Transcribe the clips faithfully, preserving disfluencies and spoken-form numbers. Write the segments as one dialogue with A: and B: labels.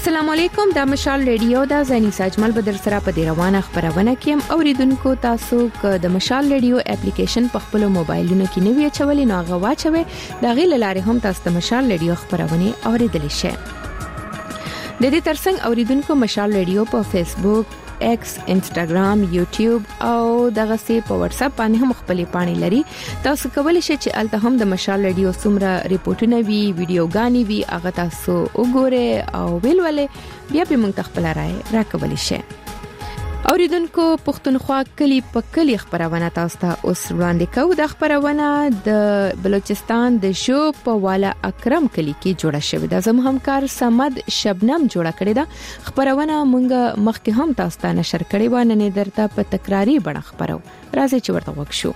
A: السلام علیکم، د مشال ریډیو د زنی ساجمل بدر سره په دی روانه خبرونه کیم اوریدونکو تاسو ک د مشال ریډیو اپلیکیشن په خپل موبایلونو کې نوی چولې نو هغه واچوي د غیل لارې هم تاسو د مشال ریډیو خبرونه اوریدل شئ. د دې ترڅنګ اوریدونکو مشال ریډیو په فیسبوک، ایکس، انسټاګرام، یوټیوب او دغه سي په واتس اپ باندې هم خپلې پاڼې لري. تاسو کولی شئ چې الته هم د مشال ریډیو سمره ریپورتونه وی، ویډیوګانی وی، هغه تاسو وګورئ او ویلولې بیا به موږ خپل رائے راکولی شئ. اوریدونکو پښتونخوا کلی په کلی خبرونه تاسو ته اوس وړاندې کوو. د خبرونه د بلوچستان د شوب په والا اکرم کلی کې جوړه شوې ده. زموږ همکار سمد شبنم جوړه کړې ده. خبرونه مونږ مخکې هم تاسو ته نشر کړې و، نن درته په تکراری بڼه خبرو. راځي چې ورته وښو.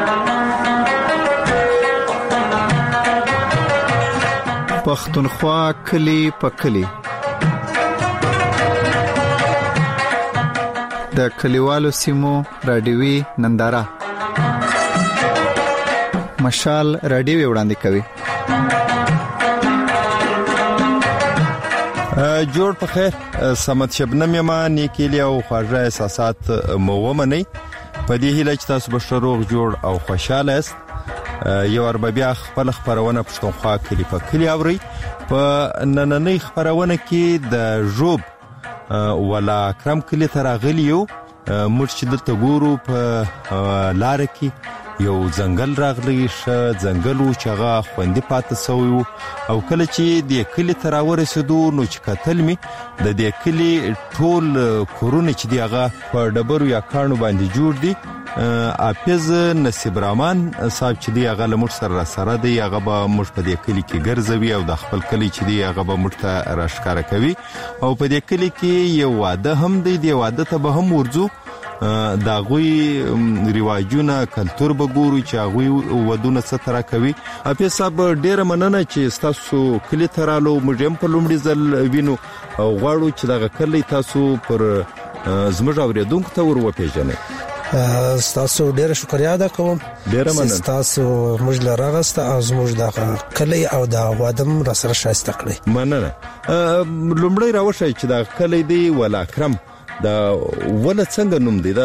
B: پښتونخوا کلی په کلی د کلیوالو سیمو رادیوي ننداره مشال رادیو وړاندې کوي.
C: جوړ په خیر، سمت شبنم یما نیکیلی او خواږه احساسات مو ومني. په دې هیله چې تاسو به روغ جوړ او خوشاله است. یو ور بیا خپل خبرونه پښتونخوا کلی په کلی اوري. په نننۍ خبرونه کې د جوب ولا کرم کلی تر غلیو موږ چې دلته ګورو په لار کې یو ځنګل راغلی شه ځنګل و چې هغه خوندې پاتې سوی و او کله چې د کلی ته راورسېدو نو چې کتل مې د دې کلي ټول کورونه چې دی هغه په ډبرو یا کاڼو باندې جوړ دي. حافظ نصیب رحمان صاحب چې دی هغه لمر سره سره دی، هغه به موږ په دې کلی کې ګرځوي او د خپل کلی چې دی هغه به موږ ته راښکاره کوي. او په دې کلی کې یو واده هم دی، د واده ته به هم ورځو، دا غوي ریواجونه کلچر به ګورو چې هغه ودونه څه تر کوي. حافظ صاحب ډیره مننه چې تاسو کلی ته رالو. موږ هم په لومړي ځل وینو او غواړو چې دا کلی تاسو پر زموږ اوریدونکو ته ور وپیژنئ.
D: تاسو ډیره شکریا ادا کوم.
C: ډیره مننه.
D: تاسو موږ لراغسته او زموږ د کلی او د وادم را سره شایسته کړی.
C: مننه. لومړی راوښی چې دا کلی دی ولا کرم دا ول څنګه نوم دی دا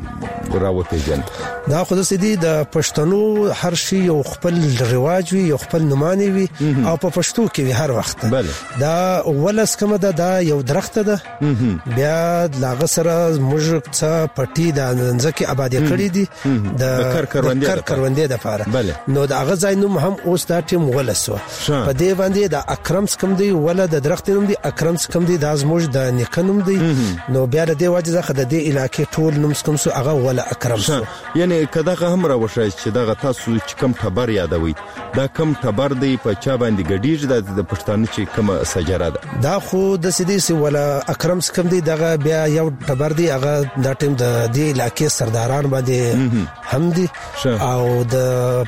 C: راوپیژن؟
D: دا خو د سدي د پښتنو هر شي یو خپل رواج وي، یو خپل نمانه وي او په پښتو کې وي هر وخت.
C: بله.
D: دا ولس کومه ده، دا یو درخت ده. بیا لاغه سره موږ څه پټي د ځکه آبادی کړی دي د
C: کر
D: کروندې د لپاره. نو دا هغه ځای نوم هم اوس دا ټیم ولس و. په دې باندې د اکرم څخه دی ولا د درخت نوم دی اکرم څخه دی د زموږ د نیکنوم دی. نو بیا د دې وجه ځخه د دې علاقې ټول نوم څخه سو هغه ولا اکرم سو.
C: یعنی کداغه هم راوښای چې دغه تاسو چې کم خبر یادوي دا کم خبر دی په چا باندې ګډیږي د پښتانه چې کوم سجره ده.
D: دا خو د سدي سي ولا اکرم څخه دی دغه بیا یو خبر دی هغه د ټیم د دې علاقې سرداران باندې هم دي او د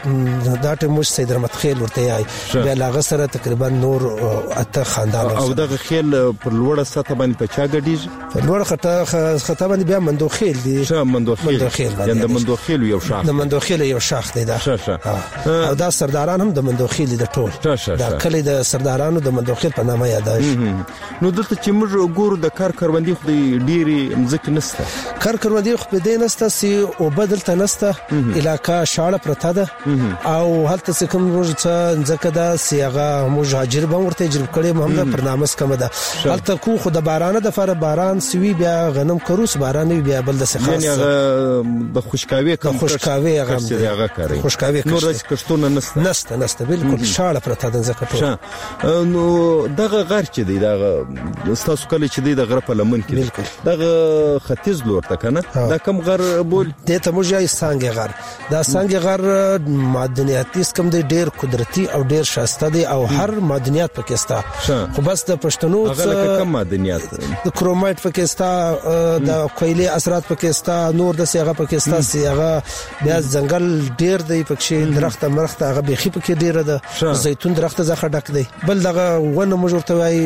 D: دا ټیم مش سید رحمت خیل ورته یای بیا لاغه سره تقریبا نور اته خاندان
C: او دغه خیل پر لوړه سطح باندې په چا ګډیږي؟
D: په لوړه خطه خطه باندې بیا مندو خیل دی.
C: شه مندو خیل یعنی د مندو خیل یو شاخ
D: د مندو خیل یو شاخ دی دا.
C: شه شه.
D: او دا سرداران هم د مندو خیل د ټول دا کلی د سردارانو د مندو خیل په نامه یاداش.
C: نو دلته چې موږ ګورو د کار کروندې خو ډيري مزک نسته.
D: کار کروندې خو په دې نسته سي او بدلته نسته. علاقہ شاړه پرته ده او هلته څه کوم روز څه ځکه دا سیغه مهاجر به ورته تجربه کړي محمد برنامج کوم ده. هلته کو خو د باران د فر باران سوي بیا غنم کروس باران بیا بل د څه خاص
C: یعنی د خوشکاوي کوم
D: خوشکاوي
C: هغه کوي.
D: خوشکاوي
C: نور د کښتونه نسته
D: نسته نسته بالکل شاړه پرته ده ځکه
C: ټول. نو دغه غر چې دی دغه تاسو کله چې دی د غر په لمن کې دغه ختیځ لور ته کنه دا کوم غر بول
D: د ته موږ یې سانګ غر. دا سانګ غر معدنیاتي کم دی، ډیر قدرتي او ډیر شایسته دی او هر معدنیات پکې ستا. خو بس د پښتنو
C: هغه کوم معدنیات
D: د کرومایټ پکې ستا، د کویلي اثرات پکې ستا، نور د هغه پکې ستاسو هغه بیا ځنګل ډیر دی پکې درخت مرخت هغه بيخي پکې ډیر ده زيتون درخت زخه ډک دی بل دغه ونه مجورته وای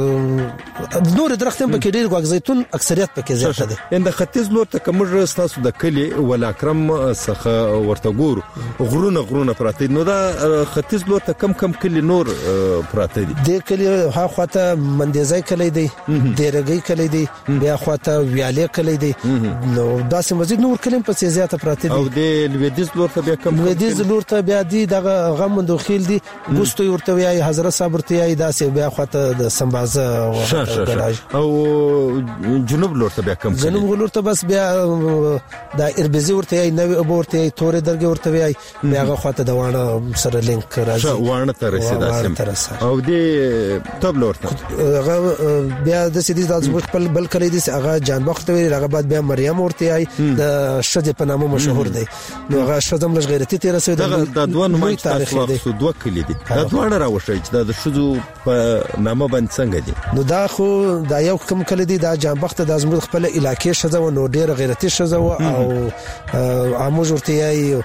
D: نور درخت هم پکې ډیر غوږ زيتون اکثریت پکې زیاته ده
C: اند ختیځ لور ته کومر ستاسو د کلی ولا کرم څخه ورته ګور غرونه غرونه پراته نو دا ختیځ لور ته کم کم کلی نور پراته دي
D: د کلی ها خواته مندیزای کلی دی دیرګي کلی دی بیا خواته ویاله کلی دی نو داسې مزید نور کلم په زیاته پراته دي
C: او د لویدیز لور ته بیا کم
D: لویدیز لور ته بیا دي دغه غمندو خیل دي ګوستو ورته وی حضرت صاحب ورته وی داسې بیا خواته د سمبازه
C: او جنوب لور ته بیا کم
D: جنوب لور ته بس بیا د اربزي ورته وی نو ورته تورې درګه ورته وی بیا هغه خواته د وانه سره لینک راځي
C: وانه ته رسیداسم او د تب لور ته
D: هغه بیا د سیدی د خپل بل کلی دي هغه جانبخت وی هغه بعد بیا مریم ورته وی د شذ په نامه مشهور دی نو هغه شذم لږ غیرتی تیر رسید
C: د دوه نومای تاریخي دي دوه کلی دي دا دوه راوښی چې د شذو په نامه باندې څنګه دي
D: نو دا خو دا یو کم کلی دي د جانبخت د ازمود خپل علاقې شذ و نو ډیر غیرتی شذ او اموج ورته وی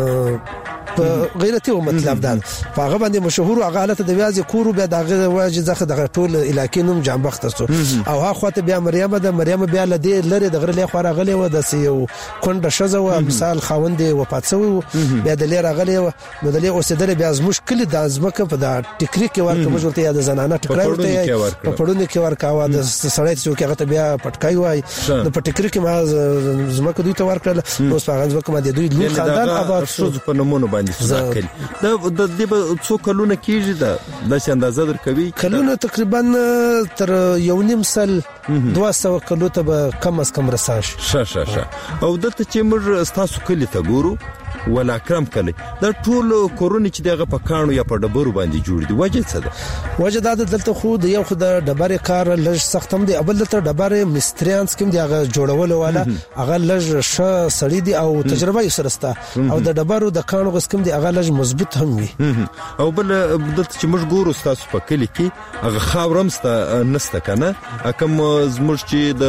D: په غیرتی او مطلب دا هغه باندې مشهور او حالت د ویاز کورو بیا دغه واجب ځخه د ټول علاقې نوم جانبخت سو او ها خواته بیا مریم د مریم بیا لدی لری د غره له خورا غلې و د سیو کونډه شزه و مثال خوند وفات سو بیا د لری غلې و نو د لری اوسېدل بیا از مشکل د ازمکه په د ټیکری کې ورکه مجورته یا د زنانه ټکرای ورته په پړونی کې ورکاوه د سړی چې هغه ته بیا پټکای وای د پټکری کې ما زمکه دوی ته ورکړل اوس په هغه ځکه ما د دوی لوی خاندان آباد شو
C: په نمونه باندې ځکل دا د دې څو کلونه کېږي دا د اندازه درکوي
D: کلونه تقریبا تر یو نیم سل دوه سوه کلو ته به کم از کم رساش
C: شه شه شه او دته چې موږ تاسو کلی ته ګورو ولا کرم کلی دا ټول کورونه چې دغه په کانو یا په ډبرو باندې جوړ دي وجه څه ده
D: وجه دا دلته خو د یو خو د ډبره کار لږ سختم دی اول دلته ډبره مستریانس کوم دی هغه جوړول والا هغه لږ ش سړی دی او تجربه یې سرسته او د ډبرو د کانو غس کوم دی هغه لږ مضبوط هم وي
C: او بل دلته چې موږ ګورو تاسو په کلی کې هغه خاورمسته نسته کنه کوم زموږ چې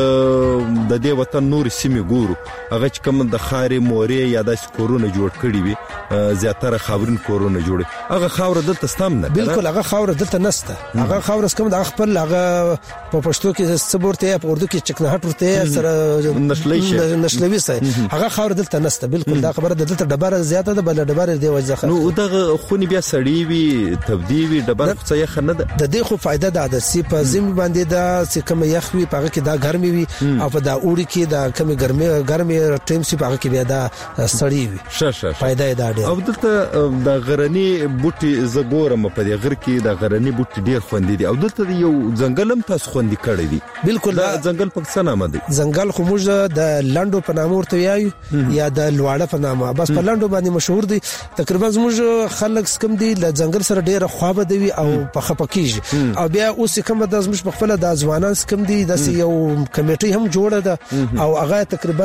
C: د د دې وطن نور سیمه ګورو هغه چې کوم د خارې موري یا د کورونه جوړ کړی وي زیاتره خاورین کورونه جوړي هغه خاور دلته ستم نه
D: بالکل هغه خاور دلته نسته هغه خاور کوم د خپل هغه په پښتو کې صبرته په اردو کې چکنهټ ورته سره
C: نشلې
D: نشلوي سي هغه خاور دلته نسته بالکل دا خبره دلته ډبره زیاته ده بل ډبره دی وځخه
C: نو دغه خونی بیا سړی وي تبدی وي ډبره څه یې خنه ده
D: د دې خو فائدہ ده د سی په زم باندې دا چې کوم یخ وي پغه کې دا ګرمي وي او په دا اوړي کې دا کوم ګرمي ګرمي ټیم سی پغه کې بیا دا سړی وي
C: شه شه
D: فائدہ یې دا ډېر
C: او دلته د غرنی بوټي زګورم په دې غر کې د غرنی بوټي ډېر خوندې دي او دلته یو ځنګلم تاسو خوندې کړی دي
D: بالکل
C: دا ځنګل په څه نامه دی
D: ځنګل خو موږ د لانډو په نامه ورته یایو یا د لواړه په نامه بس په لانډو باندې مشهور دي تقریبا موږ خلک سکم دي ل ځنګل سره ډېر خوابه دی او په خپکیږي او بیا اوس کوم د زمش په خپل د ځوانان سکم دي د یو کمیټي هم جوړه ده او هغه تقریبا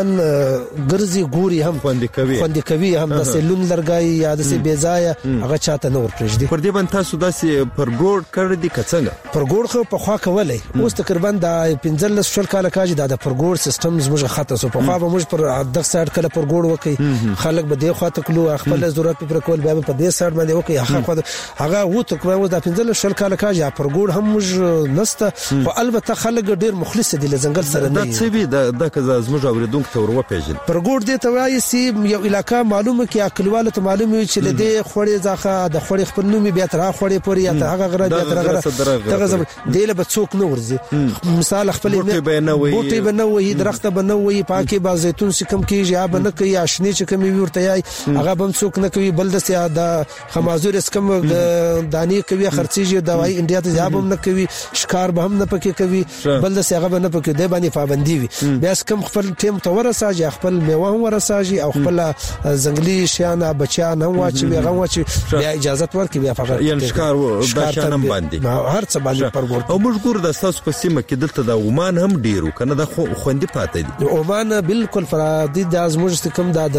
D: ګرځي ګوري هم
C: خوندې کوي
D: خوندې کوي هم د سلون لرګای یا د سی بیزایا هغه چاته نور پرېږدي
C: پر دې باندې تاسو داسې پر ګوډ کړی دي کڅنګ
D: پر ګوډ خو په خوا کولای اوس تقریبا د پنځل شل کال کاږي د پر ګوډ سیستم زموږ خاطر سو په خوا به موږ پر دغه سایډ کله پر ګوډ وکي خلک به دی خوا ته کلو خپل ضرورت پر کول بیا په دې سایډ باندې وکي هغه هغه وو تقریبا د پنځل شل کال کاږي پر ګوډ هم موږ نسته خو البته خلک ډیر مخلص دي له ځنګل سره نه
C: دا څه وی د کزا زموږ اوریدونکو ته ورو پیژن
D: پر ګوډ دې ته وایي سی یو علاقہ معلومه کې اکلواله ته معلومه وي چې لدې خوري ځخه د خوري خپل نومي بیا تر خوري پوري یا تر هغه غره بیا تر غره دغه دیله به څوک نه ورځي مثال خپل بوټي بنوي درخت بنوي پاکي با زيتون سکم کیږي یا بنه کوي اشنی چې کوي ورته یای هغه بم څوک نه کوي بل د سیا د خمازور اسکم دانی کوي خرڅيږي دوايي انډیا ته ځابم نه کوي شکار به هم نه پکې کوي بل د سیا به نه پکې دی باندې پابندي وي بیا اسکم خپل ټیم تور ساجي خپل میوه هم ورساجي او خپل ځنګلي شیانه بچیان هم واچي هغه واچي بیا اجازه ورکړي بیا فقط
C: یل شکار بچیان هم باندې
D: هر څه باندې پرګور
C: او موږ ګور د تاسو په سیمه کې دلته د عمان هم ډیرو کنه د خوندې پاتې دي
D: عمان بالکل فرادي د ازموج کوم د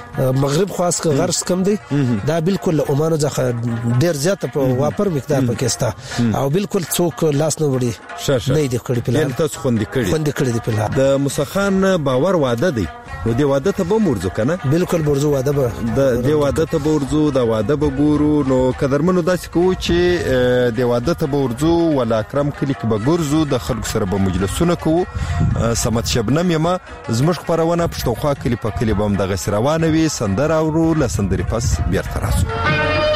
D: مغرب خاص غرس کم دي دا بالکل عمان ځخه ډیر زیات په واپر مقدار پکې ستا او بالکل څوک لاس نه وړي نه دي کړی په
C: تاسو خوندې کړی
D: خوندې کړی دی په
C: د مسخان باور واده دی نو دی واده ته به مرزو کنه
D: بالکل برزو واده به
C: د دی واده ته به ورزو د واده به ګورو نو قدرمنو داسې کوو چې دی واده ته به ورزو ولا اکرم کلی کې به ګرځو د خلکو سره به مجلسونه کوو سمت شبنم یما زموږ خبرونه پښتونخوا کلی په کلی به هم دغه روانه وي سندره اورو له سندرې پس بیرته راسو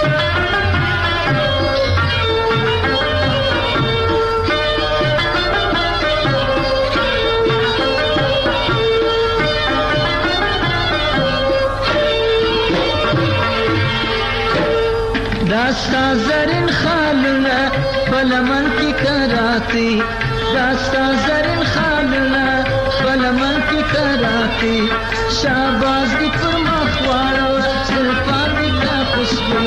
E: داستا زرین خالنا فلمن کی کراتی داستا زرین خالنا فلمن کی کراتی شاباز دی پر مخوارو سلفان دی کا خوشبو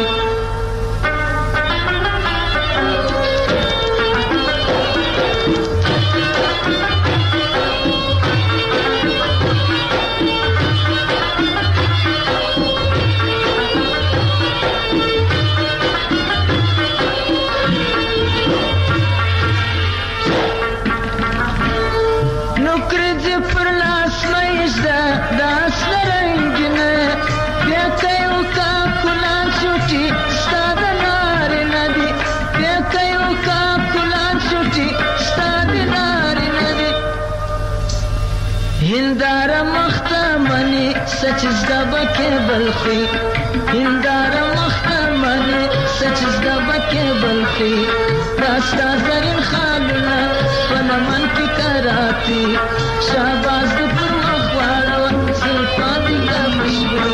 E: هندارا مختمنی سچز دبکه بلخی هندارا مختمنی سچز دبکه بلخی داستا زرین خالنا فلمن کی کراتی شاباز دی پر مخوارو سلفان دی کا مشبو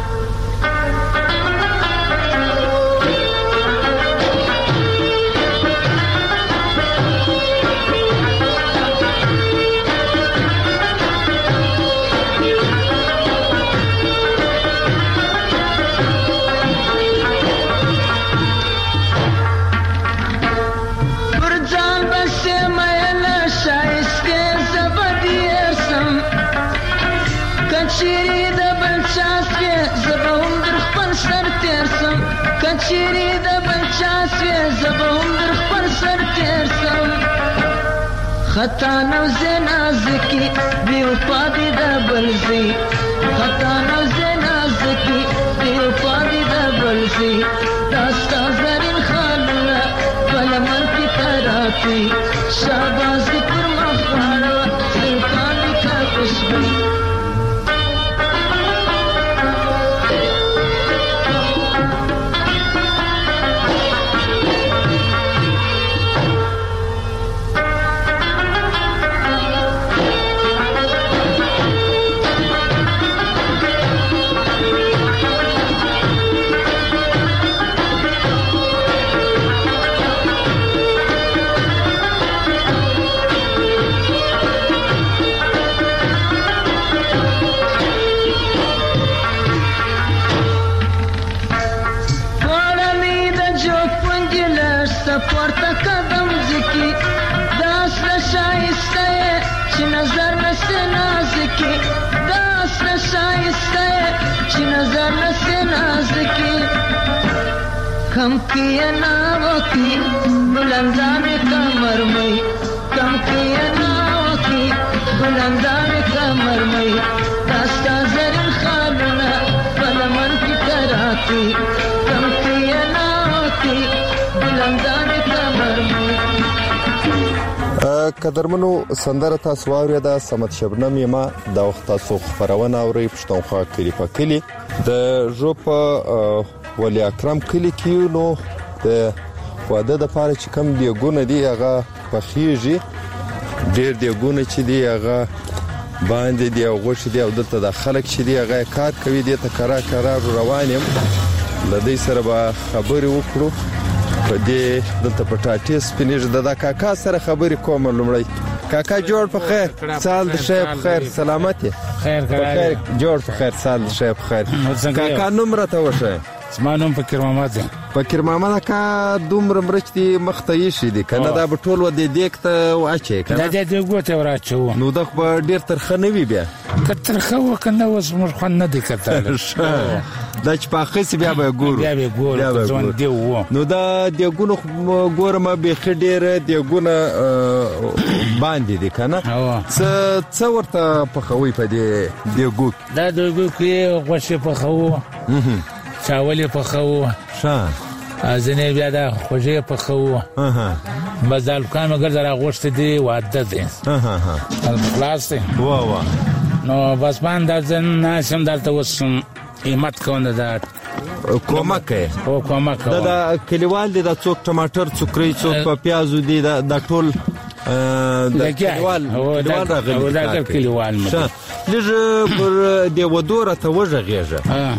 E: کچری د بچاس زبون در خپل سر تیر سم خطا نو زنازکی بیو پادی د بلزی خطا نو زنازکی بیو پادی د بلزی داستا زرین خالنا فلمن کی کراتی شاباز دی پر مخوارو سلطان دی کا خوشبو پورته قدم ځکی داس شایسته چې نظر نسته نازکی داس شایسته چې نظر نسته نازکی کم کیا نا وکی بلندان کمر مئی کم کیا نا وکی بلندان کمر مئی داستا زرین خالنا فلمن کی کراتی کم کیا نا وکی
C: قدرمنو سندره تاسو واوریده سمت شبنم یما د وخت تاسو خبرونه اوري پښتونخوا کلی په کلی د ژوپ ولی اکرم کلی کیو نو د واده د پاره چې کم دی ګونه دی هغه په خيږي ډېر دی ګونه چې دی هغه باندې دی او غوښ دی او دلته د خلک چې دی هغه کار کوي دی ته کرا کرا روانم لدی سره به خبرې وکړو په دې دلته پټاټي سپینېږي د کاکا سره خبرې کوم لمړی کاکا جوړ په خیر سال د شیب خیر سلامتی
F: خیر خیر
C: جوړ په خیر سال د شیب خیر کاکا نوم راته وشه
F: زما نوم فکر محمد دی.
C: فکر محمد کا دومره مرچ دي مخته یې شي دي کنه دا به ټول ودې دیک ته واچي کنه
F: دا دې ګوته وراچو
C: نو دا به ډیر ترخه نه وي بیا
F: کتر خو کنه اوس مر خو نه دي کتل
C: دا چې پاخه سي بیا به ګورو
F: بیا به ګورو ځون دی وو
C: نو دا دیګونو ګورم به خډیر دیګونه باندې دي کنه څه څه ورته پخوي په دې دیګو
F: دا دیګو کې غوښه پخو چاولې پخو
C: ښه
F: ازنه بیا دا خوږه پخو
C: اها
F: بس دالکانو ګرځرا غوښته دی واده دی
C: اها ها
F: خلاص
C: وا وا
F: نو بس باندې ځن ناسم دلته وسم ایمت کوند دا
C: کومک
F: او کومک
C: دا د کلیوال دي د څوک ټماټر څوکري څوک په پیازو دي د ټول د کلیوال کلیوال راغلي
F: دا کلیوال مده
C: لږ پر دی ودوره ته وژغېږه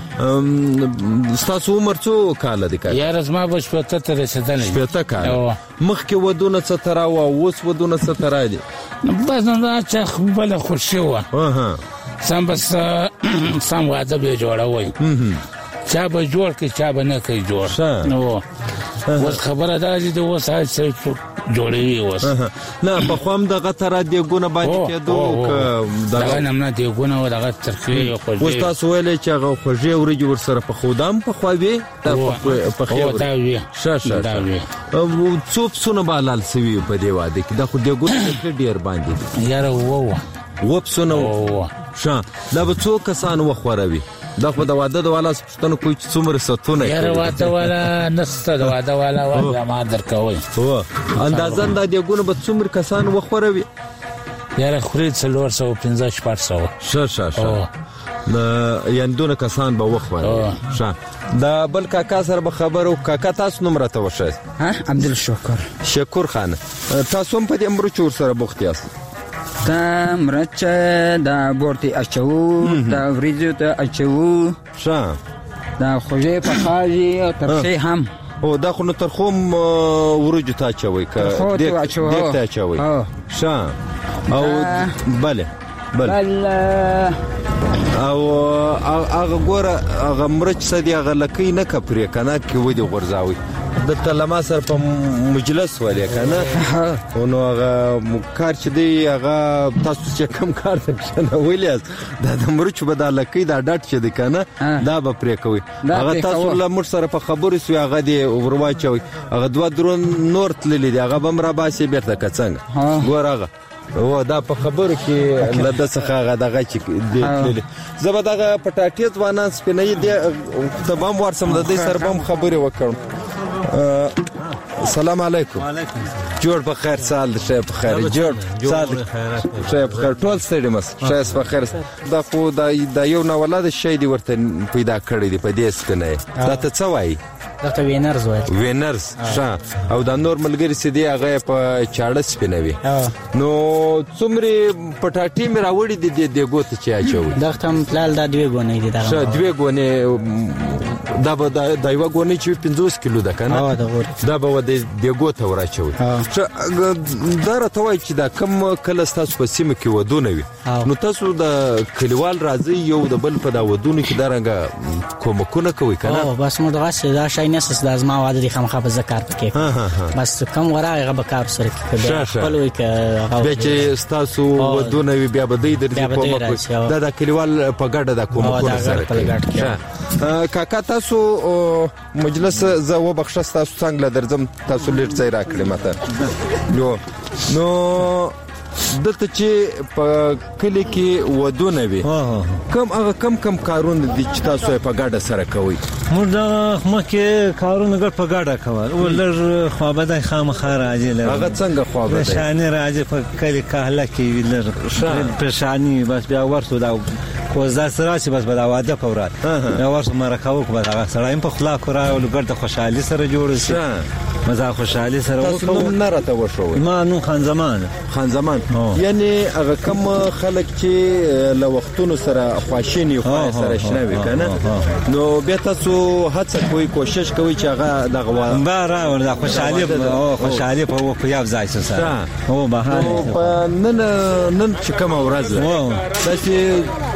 C: ستاسو عمر څو کاله دی
F: یا رزما به شپته ته رسېدلی
C: شپته کاله مخکې ودونه څه ترا وه اوس ودونه څه ترا دي
F: بس دا چې بله خوشي وه سم بس سم واده به یې جوړوئ چا به جوړ کړي چا به نه کوي جوړ نو اوس خبره دا چې د اوس هر څه جوړوي اوس
C: نه پخوا هم دغه تره دیګونه باندې کېدو
F: دغه نمونه دیګونه و دغه ترخې خوږې
C: اوس تاسو ویلی چې هغه خوږې وریجې ورسره پخودا هم پخوا وې
F: پخې دا وې
C: ښه ښه څو پسونه به حلال سوي په دې واده کې دا خو دیګونه ډېر باندې دي
F: یاره اووه
C: اووه پسونه ښه دا به څو کسان وخوروي دا خو د واده د والا پښتنو کوی چې څومره ستونه
F: یاره واده والا نسته د واده والا واده ما درکوي
C: هو اندازن دا دیګونه به څومره کسان وخوروي
F: یاره خوري څلور سوه پنځه شپږ سوه
C: ښه ښه ښه یعنې دونه کسان به وخوروي ښه د بل کاکا سره به خبر و کاکا تاسو نوم راته وښایاست
G: عبدالشکر
C: شکور خان تاسو هم په دې مرچو ورسره بوخت یاست
G: دا مرچ دا بورتي اچو دا وریجو ته اچو
C: ښه
G: دا خوږې پخاږي او ترخې هم
C: او دا خو نو ترخوم وریجو ته اچوئ که دیګ ته اچوئ ښه او بله
G: بله
C: او هغه ګوره هغه مرچ څه دي هغه لکۍ نه که پرې که نه کې ودې غورځاوئ دلته له ما سره په مجلس ولې که نه نو هغه کار چې دی هغه تاسو چې کوم کار ته کښېنولی یاست دا د مرچو به دا لکۍ دا ډټ چې دی که نه دا به پرې کوئ هغه تاسو له موږ سره په خبرو سوي هغه دې ور واچوئ هغه دوه درون نور تللي دي هغه به هم راباسې بېرته که څنګه ګوره هغه و دا په خبرو کې له ده څخه هغه دغه چې دی تللي زه به دغه پټاټې ځوانان سپینوي دې ته به هم ورسم د دوی سره به هم خبرې وکړم السلام علیکم جوړ په خیر سال شه په خیر جوړ سال شه په خیر ټول ستړي مس شه په خیر دا خو دا یو نه ولادت شي دی ورته پیدا کړی دی په دې سپینه دا ته څه وایي
G: دا ته وینرز وایي
C: وینرز ښه او دا نور ملګری سي دی هغه په چاړه سپینوي نو څومره پټاټې مې راوړي دي د دې ګوت چې اچوي
G: دا تم پلال دا دوه غونې دي دا
C: ښه دوه غونې دا به دا یو غونې چې پنځوس کیلو ده کنه دا به د دې ګوت وراچوي دا راته وایي چې دا کم کله تاسو په سیمه کې ودونه وي نو تاسو د کلیوال راځي یو د بل په دا ودونه کې درنګ کومکونه کوي کنه
G: بس موږ غاښ دا شای نسس د ازما واده دي خامخا په ذکر پکې بس کم ورا غو کار سره کې خپل وي کې
C: به چې تاسو ودونه وي بیا به د دې کومک دا د کلیوال په ګډه د کومکونه سره کوي کاکا تاسو مجلس زه و بخښه تاسو څنګه درځم تاسو لږ ځای راکړئ ماته نو نو دلته چې په کلی کې ودونه وي کم هغه کم کم کارونه دي چې تاسو یې په ګډه سره کوئ
H: موږ د مخکې کارونه ګډ په ګډه کول او لږ خوابدای خامخا راځي
C: هغه څنګه خوابدای
H: پریشاني راځي په کلی کاهله کې وي لږ پریشاني بس بیا ورته دا کوزدا سره چې بس بدا واده پورات دا ورته مرکاو کو هغه سره په خلا کورا او ګډ خوشحالي سره جوړ شي مزه خوشحالي سره
C: وکړو تاسو نه راته وشو
H: ما نو خان زمان
C: خان زمان یعنی هغه کم خلک چې له وختونو سره خواشینی خو سره شنوي کنه نو بیا تاسو هڅه کوئ کوشش کوئ چې هغه دغه
H: بارا ورته خوشحالي او خوشحالي په وخت یو ځای سره او بهانه
C: نن نن چې کوم ورځ ده چې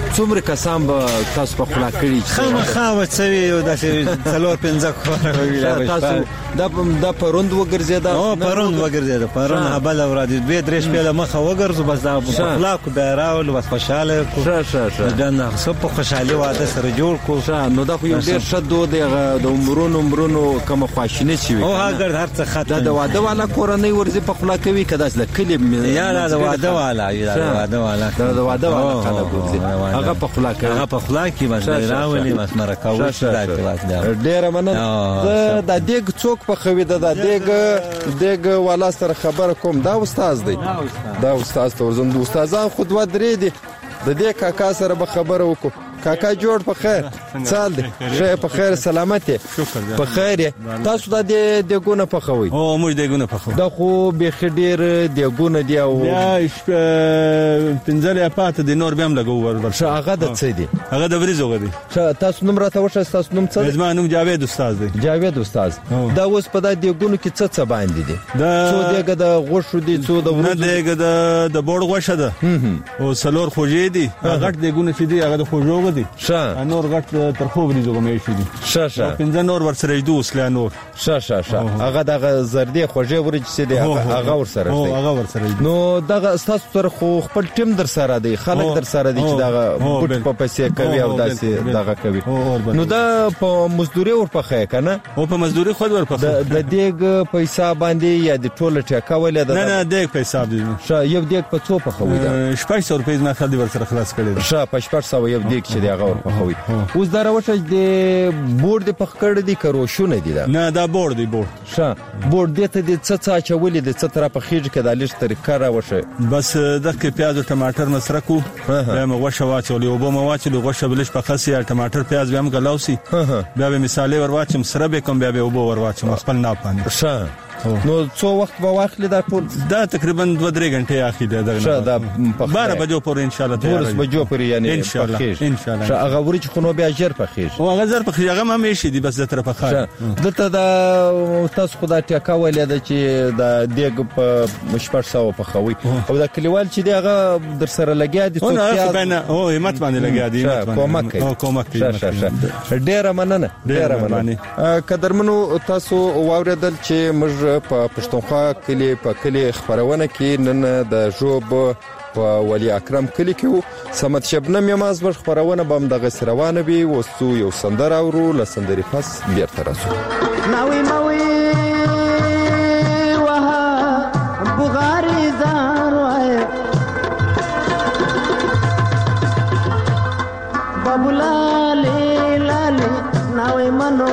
C: څومره کسان به تاسو په خلا کړی
H: خامخا وڅوي یو داسې څلور پنځه خور ویل
C: تاسو دا دا پروند وګرځیدا
H: او پروند وګرځیدا پرون هبل اورادي دوه درې شپه مخه وګرځو بس دا په خلا کو به راول بس خوشاله کو
C: شه شه شه
H: دا نه سب په خوشالي واده سره جوړ کو
C: نو دا خو یو ډیر شدو د عمرونو عمرونو کوم خواشینه شي
H: او هغه هر څه ختم.
C: دا واده والا کورنۍ ورځي په خلا کوي کدا د کلی
H: یا دا واده والا یا واده والا
C: دا واده والا خلک ورځي هغه په خلا کوي
H: هغه په خلا کې بس راولي بس مرکاو شي دا
C: ډیر مننه دا دیګ څوک په خوي دا دیګ دیګ والا سره خبر کوم دا استاد دی دا استاد تورزم د استادان خود و درې دي د دې کاکا سره به خبر وکړو کاکا جوړ په خیر سال دی شه په خیر سلامتی په خیر تاسو د دې ګونه په خوي
I: او موږ د ګونه په خو
C: دا خو به خډیر د ګونه دی او
I: یا پنځل یا پات د نور بهم لګو ور
C: شه هغه د څه دی
I: هغه د وریزو غدي
C: شه تاسو نوم راته وشه تاسو نوم څه
I: زما نوم جاوید استاد دی
C: جاوید استاد دا اوس په د دې ګونه کې څه څه باندې دي څو دغه د غوښو دي څو د
I: نه دغه د د بوړ غوښه ده او سلور خوږې دي غټ د ګونه چې دی هغه د خوږو دي
C: شه
I: نور غټ تر خو وریزو مې شي دي
C: شه شه
I: پنځه نور ورسره دي اوس لا نور
C: شه شه شه هغه دغه زردي خوږې ورج چې دی هغه ورسره دی
I: هغه ورسره
C: نو دغه تاسو تر خو خپل ټیم در سره دی خلک در سره دی چې دغه پټ په پیسې کوي او داسې دغه کوي نو دا په مزدوري ور پخې کنه
I: او په مزدوري خود ور پخې
C: د دیګ پیسې باندې یا د ټوله ټیکا ولې
I: نه نه دیګ پیسې دي
C: شه یو دیګ په څو پخوي دا
I: شپږ سوه روپۍ نه خالي ور سره خلاص کړي
C: شه په شپږ سوه یو دیګ چې دی هغه ور پخوي اوس دا راوښه د بورډ د پخ کړ دي کروشونه دي دا
I: نه دا بورډ دی بورډ
C: شه بورډ دې ته د څه څه چولې د څه طرفه خېج کې د لږ طریقه راوښه
I: بس دغه پیاز او ټماټر مسرکو بیا مو غوښه واچولې او به مو واچولې غوښه بلش په خاصه یا ټماټر پیاز بیا هم غلاوسی بیا به مثالې ور واچم سره به کوم بیا به وبو ور واچم خپل نه پانی
C: شه نو څو وخت به واخلې دا ټول
I: دا تقریبا دوه درې غنټې اخی ده
C: شه دا
I: بارہ بجو پورې ان شاء الله
C: تیار دي بجو پورې یعنی
I: ان شاء الله ان شاء الله
C: شه هغه ورچ خو نو بیا جر پخېږي
I: او هغه زر پخېږي هغه هم شي دي بس د طرفه خاله
C: دته دا تاسو خدای ټیکا ولې د چې د دیګ په مشپړ سو پخوي او دا کلیوال چې دی هغه در سره لګیا دي
I: څو پیاز او همت باندې لګیا دي
C: کومک
I: او کومک
C: شه ډیره مننه ډیره مننه قدرمنو تاسو واوریدل چې موږ په پښتونخوا کلی په کلی خبرونه کې نن د جوب په ولی اکرم کلی کې سمت شبنم یماز بر خبرونه بم د غسروانه بي وسو یو سندر اورو لسندري پس بیرته راسو
E: ناوي موي وها بغاري زار وای بابولا لي لالي ناوي منو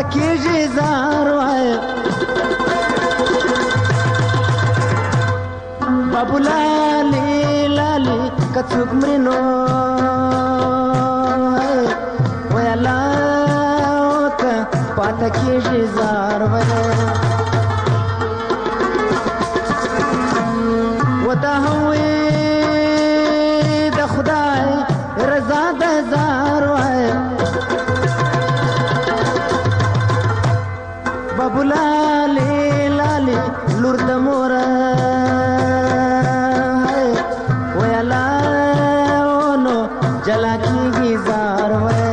E: پاته کېږي زار وای بابو لالي لالي کڅوک مرینو وای الله ته پاته کېږي زار وای ودا هوي د خدای رضا د زار وای بابو لالي لالي لور د مور وای الله نو جلا کیږي زار وای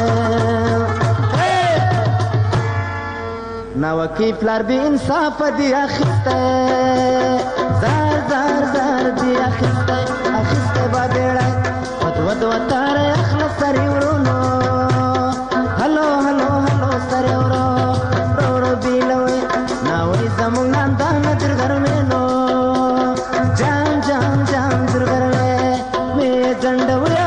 E: نو کی فلر به انصاف دی اخته زار زار زار دی اخته اخته با بیړه ود ود وتار اخلص سری ورونو هلو هلو هلو سری ورو رو رو بیلوي ناوي زمون نندا نظر ګرمنو جان جان جان در ګرمه می جندویا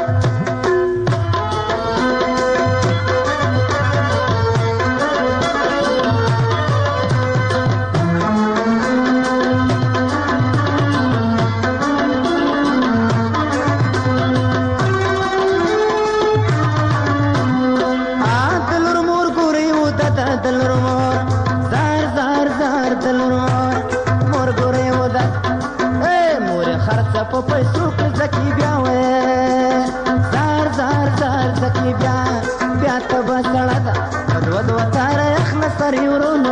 E: په پیسو کې زکی بیا وې زار زار زار زکی بیا بیا ته بسړه ده ود ود تار اخنا سری ورونو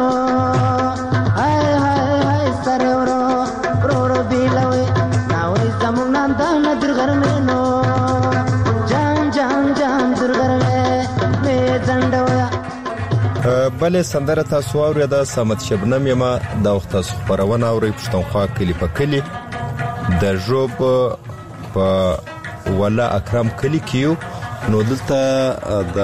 E: هاي هاي هاي سری ورو رو رو بیلوي ناوي زمون نندا ندر غرمنو جان جان جان در غرمه می زندویا
C: بلې سندره تاسو اورېده سمت شبنم یما دا وخت تاسو خبرونه اورئ پښتونخوا کلی په کلی د ژوب په ولا اکرم کلی کیو نو دلته د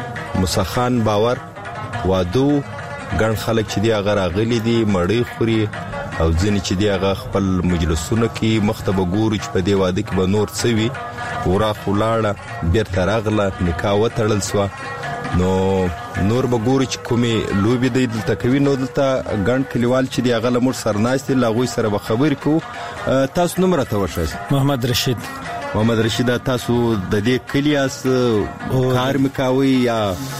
C: مسخان باور وادو ګڼ خلک چې دی هغه راغلي دي مړی خوري او ځینې چې دی هغه خپل مجلسونه کې مختبه ګوري چې په دې واده کې به نور څه وي ورا خولاړه بیرته راغله نکاح وتړل سوه نو نور به ګوري چې کومې لوبې دی دلته کوي نو دلته ګڼ کلیوال چې دی هغه له موږ سره ناست دي له هغوی سره به خبرې کوو تاسو نوم راته وښایاست
J: محمد رشید
C: محمد رشید تاسو د دې کلي یاست کار مې کوئ یا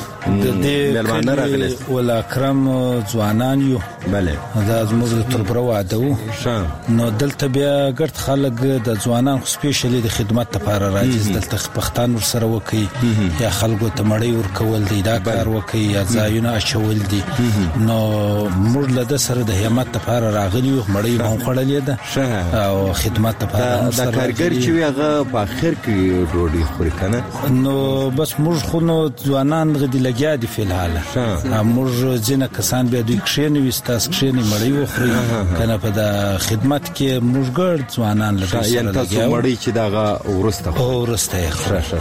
J: د دې کلي ول اکرم ځوانان یو
C: بله
J: دا زموږ د تربره واده و نو دلته بیا ګرد خلک د ځوانان خو سپیشلی د خدمت لپاره راځي دلته پښتون ورسره وکي یا خلکو ته مړی ورکول دی دا کار وکي یا ځایونه اچول دي نو موږ له د سره د همت لپاره راغلی یو مړی مو خړلې ده او خدمت لپاره
C: د کارګر چې هغه په اخر کې ډوډۍ خوري کنه
J: نو بس موږ خو نو ځوانان غدي لګیا دي په الحال موږ ځینې کسان بیا دوی کښینې وستاس کښینې مړی وخوري کنه په د خدمت کې موږ ګرد ځوانان لګیا
C: یعنی تاسو مړی چې دغه ورسته
J: ورسته
C: ښه ښه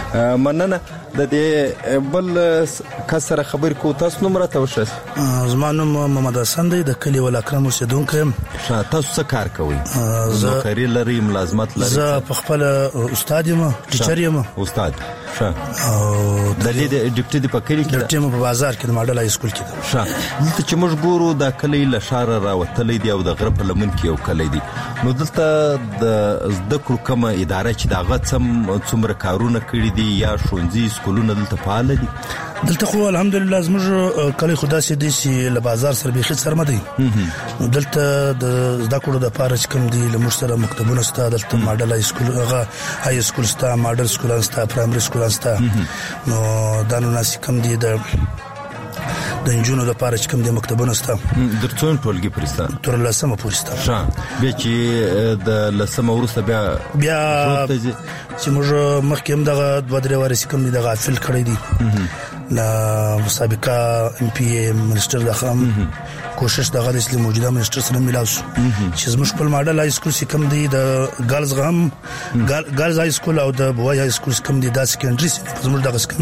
C: مننه د دې بل کسره خبر کو تاسو نوم راته وښایاست
K: زما نوم محمد حسن دی د کلی ول اکرم اوسیدونکی یم
C: تاسو څه کار کوئ نوکری لرئ ملازمت لرئ
K: زه په خپل استاد یم ټیچر یم
C: استاد ښه او د دې ډیپټي د پکړی کې
K: ډیپټي په بازار کې د ماډل های سکول کې
C: ښه دلته چې موږ ګورو د کلی له شار راوتلې دی او د غرب لمن کې یو کلی دی نو دلته د زده کړو کومه اداره چې دغه څومره کارونه کړی دي یا ښوونځي سکولونه دلته فعال دي
K: دلته خو الحمدلله زموږ کلی خدا سي دي چې له بازار سره به خې سره مدي نو دلته د زده کړو د پاره چې کوم دي له موږ سره مکتبونه ستا دلته ماډل های سکول هغه های سکول ستا ماډل سکول ستا پرایمري سکول ستا نو دا نو ناس کوم دي د د انجونو د پاره چې کوم د مکتبونو ستا
C: درڅون ټولګي پرستا
K: تر لسمه پورستا
C: ښه به چې د لسمه ورسته بیا
K: بیا چې موږ مخکې هم دغه دوه درې واري کوم دي دغه فل کړی دي لا مسابقه ام پی ای منسټر دغه کوشش دغه د اسلام موجوده منسټر سره ملاو شو چې زموږ خپل ماډل های سکول سي کوم دي د ګرلز غم ګرلز های سکول او د بوای های سکول کوم دي د سکندري زموږ دغه کوم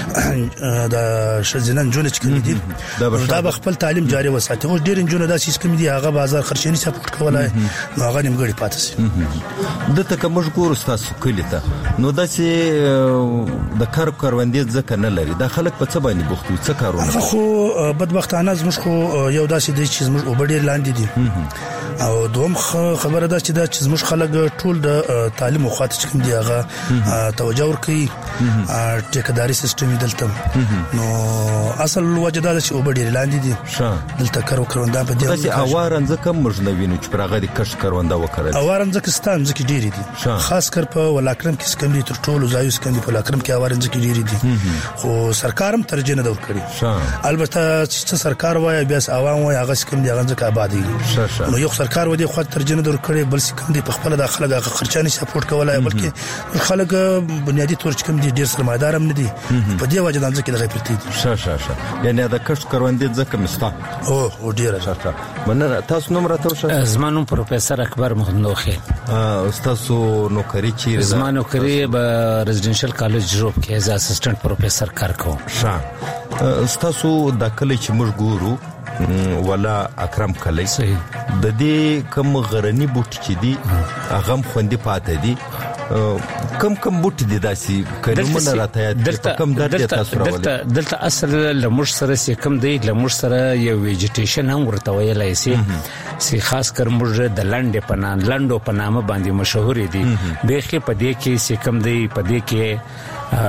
K: د شزنن جون چې کوم دي دا به خپل تعلیم جاري وساتي او ډیر جون د سیس کوم دي هغه بازار خرچنی سپورټ کولای نو هغه نیمګړی پاتې سي
C: د تک مشکور تاسو کلی ته نو داسې د کار کاروندې ځکه نه لري د خلک په څه باندې بوختو څه کارونه
K: خو بدبختانه زموږ خو یو داسې دی چې زموږ وبډیر لاندې دي او دوم خبره ده چې دا چې زموږ خلک ټول د تعلیم او خاطر کوم دی هغه توجه ورکړي ټیکداري سیستم دلته نو اصل وجه دا چې وبډیر لاندې دي دلته کارو کروندان په دې
C: چې اوارنځ کم مجنوینو چې پرغه د کښ کرونده وکړي
K: اوارنځ کستان ځکه ډیری دي خاص کر په ولاکرم کې سکم دي تر ټولو ځایو سکم دي په ولاکرم کې اوارنځ کې ډیری دي خو سرکارم ترجیح نه ورکړي البته چې سرکار وای بیا عوام وای هغه سکم دي هغه ځکه آبادی نو یو سرکار و دي خو ترجیح نه ورکړي بل سکم دي په خپل داخله د خرچاني سپورټ کولای بلکې خلک بنیادی تور چې کوم دي ډیر سرمایدار هم نه دي په دې وجه د ځکه دغه پرتی دي
C: شه شه شه یعنی دا کښ کروندې ځکه مستا
K: او او ډیر
C: شه مننه تاسو نوم راته شه
F: زمانو پروفیسور اکبر مخنوخي
C: استاد نوکری چیرې
F: زمانو نوکری به ریزیدنشل کالج جوب کې از اسسټنټ پروفیسور کار کوم
C: شه استاد د کله چې موږ ګورو ولا اکرم کلی
F: صحیح
C: د دې کوم غرنی بوټ چې دي هغه خوندې پاتې دي کم کم بوټ دي داسي کلمونه راته
F: دلته کم درته تاسو راولي دلته اصل لمر سره سي کم دی لمر سره یو ویجیټیشن هم ورته ویلای سي سي خاص کر موږ د لنډ په نام لنډو په نامه باندې مشهور دي بهخي په دې کې سي کم دی په دې کې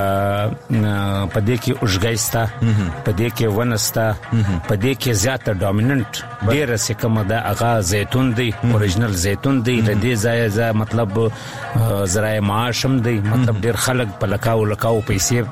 F: په دې کې اوږګایستا په دې کې ونستا په دې کې زیاته ډومیننت ډیر څه کوم دا هغه زيتون دی اوریجنل زيتون دی د دې ځای ځای مطلب زراعي معاشم دی مطلب ډیر خلک په لکاو لکاو پیسې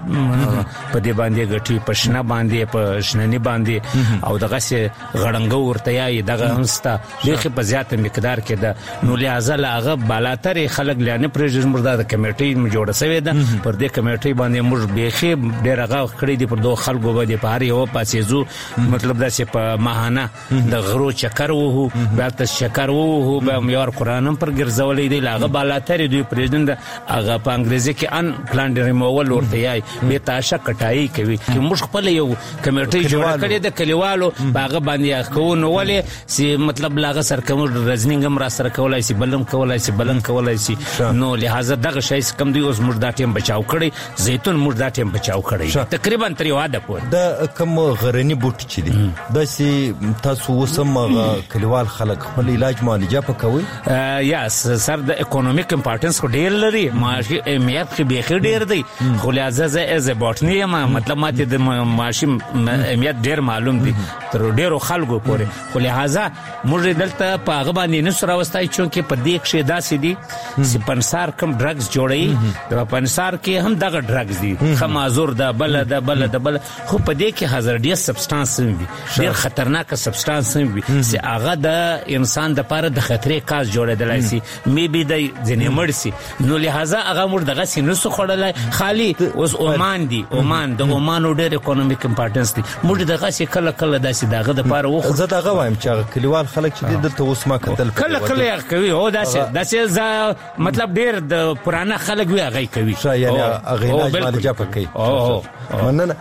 F: په دې باندې غټي پښنه باندې په شننی باندې او دغه سه غړنګ ورته یای دغه همستا دغه په زیاته مقدار کې دا نو لہذا هغه بالاتر خلک لانه پرېژن مردا د کمیټې جوړه شوې ده پر دې کمیټې باندې موږ بيخي ډېر هغه کړی دی پر دوه خلکو باندې په هر یو پاسې زو مطلب دا چې په ماهانه د غرو چکر وو بیا ته چکر وو به یو قرآنم پر ګرځولې دی لاغه بالاتر دی پرېزیدنت هغه په انګریزي کې ان پلان ریموول ورته یای به تاسو کټای کوي چې موږ خپل یو کمیټې جوړ کړی د کلیوالو باغ باندې کوو ولې سي مطلب لاغه سرکمو رزنینګ هم را سره کولای سي بلم کولای سي بلم کولای سي نو لہذا دغه شای کم دی اوس موږ دا ټیم بچاو کړی زيتون موږ دا ټیم بچاو کړی تقریبا تر یو عادت پور
C: د کوم غرنی بوټ چې دی د سي تاسو وسم کلیوال خلک خپل علاج معالجه پکوي
F: یا سر د اکونومیک امپورټنس کو ډیر لري معاشي اهمیت کې به ډیر دی خو لازم از بوټنی ما مطلب ماته د معاشي اهمیت ډیر معلوم دی تر ډیرو خلکو پورې خو لہذا موږ دلته په هغه باندې نه سره واستای چې په دې کې داسې دي چې پنسار کم ډرګز جوړي د پنسار کې هم دغه ډرګز دي خمازور د بل د بل د بل خو په دې کې هزارډیس سبسټانس وي ډیر خطرناک سبسټانس وي چې هغه د انسان د پاره د خطرې کاز جوړېدلای شي می بي د ځنې مرسي نو لہذا هغه مر دغه سینو سو خړلای خالی اوس عمان دي عمان د عمان ډېر اکونومیک امپورټنس دي موږ دغه سي کله کله داسې دغه د پاره وخت
C: زه دغه وایم چې کلیوال خلک چې دلته اوس ما کتل
F: کله کله کوي او داسې داسې مطلب ډېر د پرانا خلک وی هغه کوي
C: یعنی هغه علاج معالجه پکې
F: او
C: مننه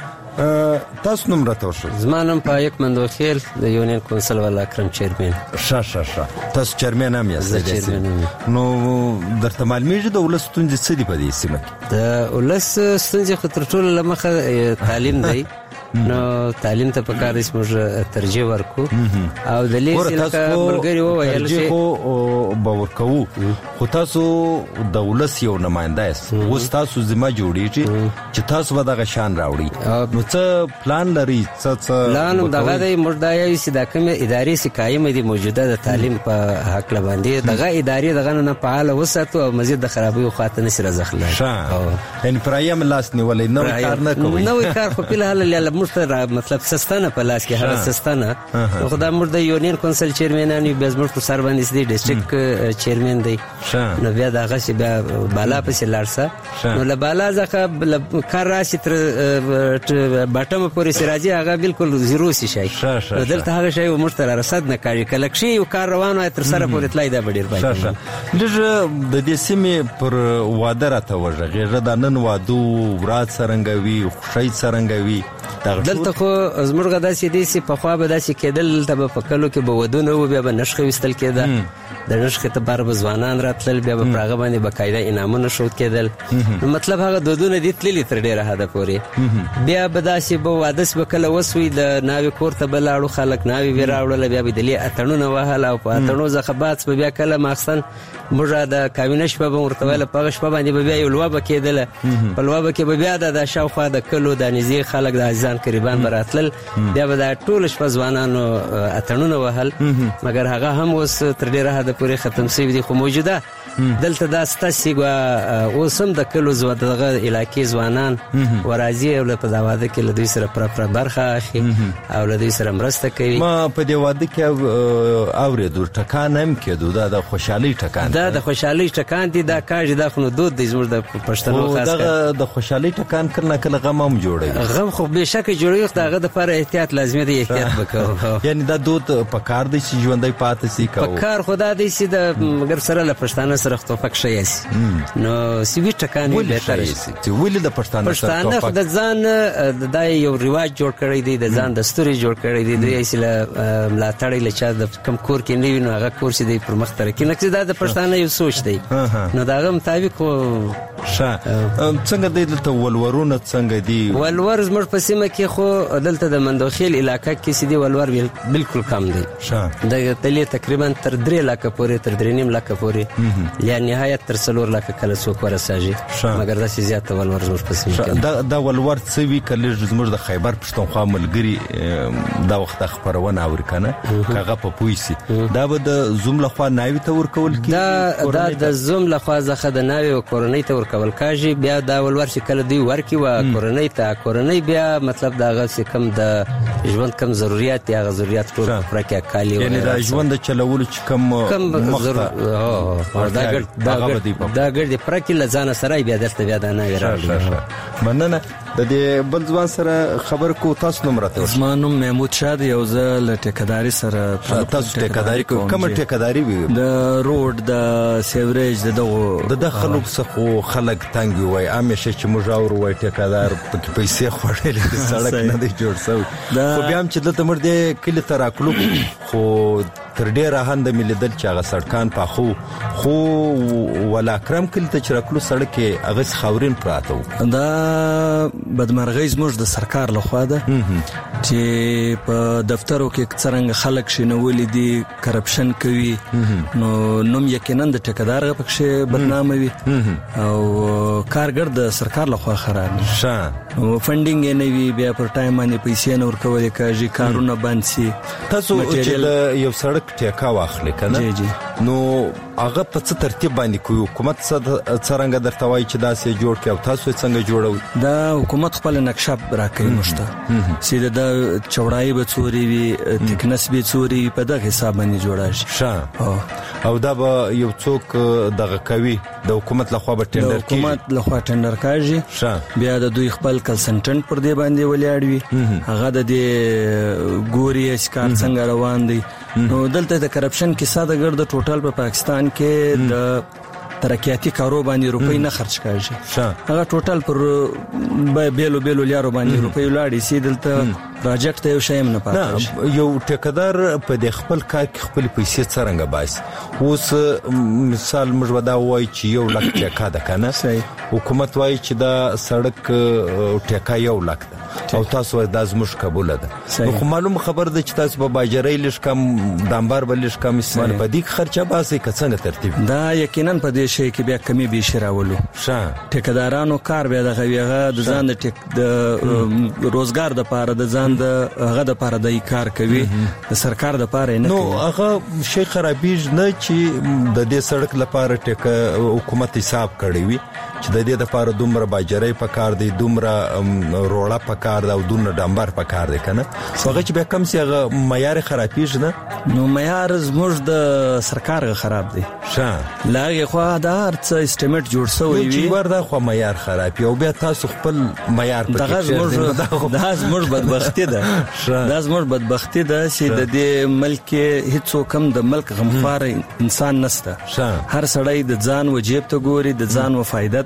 C: تاسو نوم راته وشو
L: زمانم پایک مندوخیل د یونین کونسل ولا اکرم چیرمن
C: شه شه شه تاسو چیرمن هم یاست نو درته معلومیږي د ولس ستونزې څه دي په دې سیمه کې
L: د ولس ستونزې خو تر ټولو لمخه تعلیم دی نو تعلیم ته په کار دي موږ ترجیح ورکو او د لیسې لکه برګری وویل چې
C: خو باور کوو خو تاسو د ولس یو نماینده یاست اوس تاسو ذمہ جوړیږي چې تاسو به دغه شان راوړي نو څه پلان لري څه څه
L: پلان دغه د مردا یې چې د کوم ادارې سي قائم دي موجوده د تعلیم په حق باندې دغه ادارې دغه نه فعال وساتو او مزید د خرابې خاطر نه سره ځخله
C: ان پرایم لاس نیولې نو کار نه کوي
L: نو کار خو په حال مشتر مطلب سستانه په لاس کې هر سستانه خدای مر د یونین کونسل چیرمن دی بزمر پر سر باندې دی ډیسټریکټ چیرمن دی نو بیا دغه چې بیا بالا پسې لارسه نو له بالا ځکه کار راشي تر باټم پورې سراجي هغه بالکل زیرو شي شي دلته هغه شی مشتر رصد نه کوي کله شي یو کار روانه تر سره پورې تلای دا ډیر بای
C: لږ د دې سیمې پر واده راته وژغه د نن وادو ورات سرنګوي خوشي سرنګوي
L: دلته خو زموږ داسې دي چې په خوا به داسې کېدل ته په کلو کې به ودونه و بیا به نشخه وستل کېده د نشخې لپاره به ځوانان راتلل، بیا به پر هغه باندې باقاعده انعامونه ښود کېدل. نو مطلب هغه دودونه دي تللي تر ډېره حده پورې. بیا به داسې به وادس به کله وسوي د ناوې کور ته به لاړو خلک، ناوې به راوړله، بیا به دلې اتڼونه وهل او په اتڼو څخه بعد به بیا کله ماخستن موږ د کاوینه شپه به ورته ویله، په هغه شپه باندې به بیا یو لوبه کېدله. په لوبه کې به بیا د شاوخوا د کلو د نږدې خلک د عزیزان قریبان به راتلل، بیا به د ټوله شپه ځوانانو اتڼونه وهل. مګر هغه هم اوس تر ډېره حده پورې ختم شوي دي. خو موجوده دلته دا ستاسې اوس هم د کلو دغه علاقې ځوانان وراځي او په دا واده کې له دوی سره پوره پوره برخه اخلي او له دوی سره مرسته کوي.
C: ما په دې واده کې اورېدو ټکان هم کېدو، دا د خوشحالۍ ټکان،
L: دا د خوشحالۍ ټکان دي. دا کاږي دا خو نو دود دی زموږ د پښتنو خاص
C: کر. د خوشحالۍ ټکان کله کله غم هم جوړوي.
L: غم خو بېشکه جوړوي، خو د هغه دپاره احتیاط لازمي دی، احتیاط به کوو.
C: یعنې دا دود پکار دی چې ژوندی پاتې سي.
L: پکار خو دا دی چې د مګر سره له پښتانه سره توپک ښه یاسي، نو سوي ټکان یې بهتره شي.
C: ولې د پښتانه سره
L: پښتانه خو د ځان دا یو رواج جوړ کړی دی، د ځان دستور جوړ کړی دی. دوی یې له ملاتړی له چا د کم کور کې نه وي نو هغه کور چې دی پر مخ ترقي نه کړي. دا د پښتانه یو سوچ دی، نو د هغه مطابق خو
C: ښه. څنګه دی دلته ولورونه څنګه دي؟
L: ولور زموږ په سیمه کې خو دلته د مندوخیل علاقه کې چې دی ولور بالکل کم دی. د تلې تقریبا تر درې لکه پورې، تر درې نیم لکه پورې، یا نهایت تر څلور لکه کله څوک ورسېږي. مګر داسې زیاته ولور زموږ په سیمه کې
C: دا دا ولور څه وي؟ کله زموږ د خیبر پښتونخوا ملګري دا وخت خبرونه اوري کنه هغه په پوي سي، دا به د زوم لخوا ناوي ته ورکول کی؟
L: دا دا د زوم لخوا ځخه د ناوي او کورنۍ ته ورکول کاږي. بیا دا ولور چې کله دوی ورکی و کورنۍ ته، کورنۍ بیا مطلب دا هغه چې کم د ژوند کم ضرورت دی هغه ضرورت ټول پوره کې کالی،
C: یعنی دا ژوند چلول چې کم
L: کم ضرورت دا ګر دا ګر دی پوره کې لزانه سره بیا دلته بیا دا نه راځي.
C: مننه. د دې بل ځوان سره خبر کو، تاسو نوم راته؟
M: زما نوم محمود شاه دی، یو زه له ټیکداري سره.
C: تاسو ټیکداري کوم ټیکداري وي؟
M: د روډ د سیوریج د دغه
C: د خلک څخه خلک تنګ وي همیشه چې موږ اورو وای ټیکدار پکې پیسې خوړلې سړک نه دی جوړ شوی. خو بیا هم چې دلته مر دې کلی ته راکلو خو تر ډېره هند مې لیدل چې هغه سړکان پاخو خو ولا کرم کلی ته چې راکلو سړک یې هغه خاورین پراته و.
M: دا بدمرغۍ زموږ د سرکار لخوا ده چې په دفترو کې څرنګه خلک شینولي دي، کرپشن کوي، نو نوم یقینا د ټیکدار پکې بدنامه وي او کارګر د سرکار لخوا خراب وي. نو فندینګ یې نه وي، بیا پر ټایم باندې پیسې نه ورکول کېږي، کارونه بند سي.
C: تاسو چې یو سړک ټیکا واخلې کنه
M: جی جی
C: نو هغه په څه ترتیب باندې کوي؟ حکومت څرنګه درته وایي چې دا سه جوړ کړي او تاسو څنګه جوړوي؟
M: دا حکومت خپل نقشه راکوي مشته سیده دا چوڑای به څوري وي، تکنس به څوري په دغه حساب باندې جوړا شي
C: او دا به یو څوک دغه کوي د حکومت لخوا به ټندر کوي،
M: حکومت لخوا ټندر کاږي، بیا د دوی خپل کنسلټنټ پر دې باندې ولاړ وي، هغه د دې ګوري اسکار څنګه روان دي. نو دلته د کرپشن کې ساده ګرد ټوټل په پاکستان کې د ترقیاتی کارو باندې روپۍ نه خرج کاږي، هغه ټوټل پر بیلو بیلو لیارو باندې روپۍ ولاړې سي. دلته پروجیکټ یو شی هم نه پاتې.
C: یو ټیکدار په د خپل کار کې خپل پیسې څرنګه باسي؟ اوس مثال موږ ودا وای چې یو لک ټیکا ده کنه، حکومت وای چې دا سړک ټیکا یو لک ده او تاسو د ازمش قبول ده. نو معلوم خبر ده چې تاسو په باجرای لش کم دامبار بلش کم استعمال په دې خرچه باسي که څنګه ترتیب؟
M: دا یقینا په دې شی کې بیا کمی به شراولو
C: ښه
M: ټیکدارانو کار بیا د غویغه د ځان د ټیک د روزګار د پاره د ځان د هغه د پاره د کار کوي، د سرکار د پاره نه.
C: نو هغه شي خرابېج نه چې د دې سړک لپاره ټیک حکومت حساب کړی وي چې د دې لپاره دومره باجرای په کار دی، دومره روړه په کار دا او دومره ډامبر په کار دی کنه، هغه چې به کم سي هغه معیار خرابېج نه.
M: نو معیار زموږ د سرکار خراب دی
C: ښه
M: لاګه خو دا ارڅ اسټیمیټ جوړ شوی وي
C: چې وردا خو معیار خراب او بیا تاسو خپل معیار په
M: دغه زموږ دا زموږ بدبختی ده دا زموږ بدبختی ده چې د دې ملک هیڅ کم د ملک غمخوار انسان نشته. هر سړی د ځان و جیب ته ګوري، د ځان و فائدہ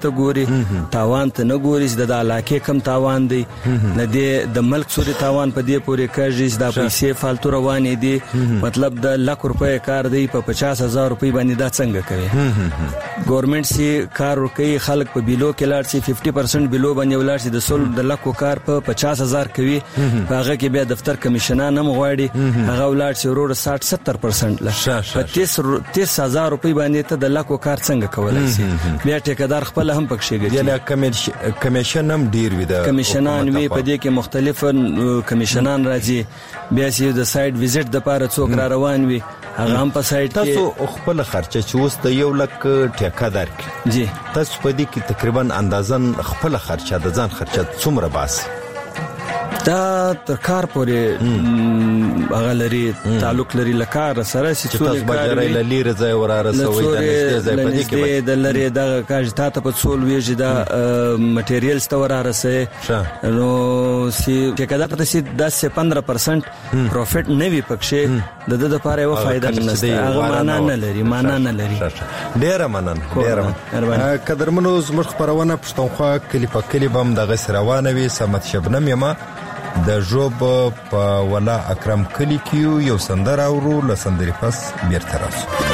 M: ته ګوري تاوان ته نه ګوري چې د علاقې کم تاوان دی نه دی د ملک سوري تاوان په دې پورې کېږي د پیسې فالتو روانې دي مطلب د لک روپۍ کار دی په پچاس هزار روپۍ باندې دا څنګه کوي ګورنمنت سي کار کوي خلک په بیلو کې لاړ شي پنځه پرسنټ بیلو باندې ولاړ شي د سل د لکو کار په پچاس هزار کوي هغه کې بیا دفتر کمیشنان هم غواړي هغه ولاړ شي ورور ساठ ستر پرسنټ لا په تیس هزار روپۍ باندې ته د لکو کار څنګه کولای شي بیا ټیکدار خپل هم پکښې ګټي
C: یعنی کمیشن هم ډیر وي د
M: کمیشنان وی په دې کې مختلف کمیشنان راځي بیا چې د سایت وزټ د پاره څوک را روان وي هغه هم په سایت کې
C: تاسو خپل خرچه چې اوس د یو لک ټیکدار کې
M: جی
C: تاسو په دې کې تقریبا اندازن خپل خرچه د ځان خرچه څومره باسي
M: دا تر کار پورې هغه لري تعلق لري لکار سره چې
C: څول کار لري ځای وراره سوي د نږدې ځای په دې کې
M: د لري د کاج ته په څول ویږي دا مټیریالز ته وراره سه نو سی ټیکدار ته سي دس پندرہ پرسنٹ پروفټ نه وي پکښې د د لپاره یو فائدہ نشته هغه معنا نه لري معنا نه لري
C: ډیر مننه ډیر مننه قدرمنو زموږ خبرونه پښتونخوا کلی په کلی بم د غس روانه وي سمت شبنم یما د جوب په ولا اکرم کلی کیو یو سندر اورو لسندري پس بیرته راځو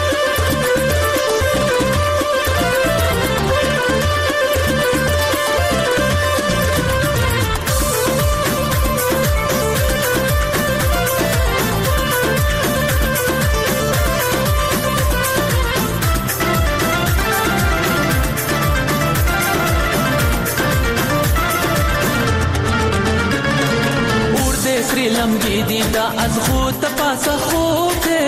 N: لمبی دی دا از خود پاسا خوبه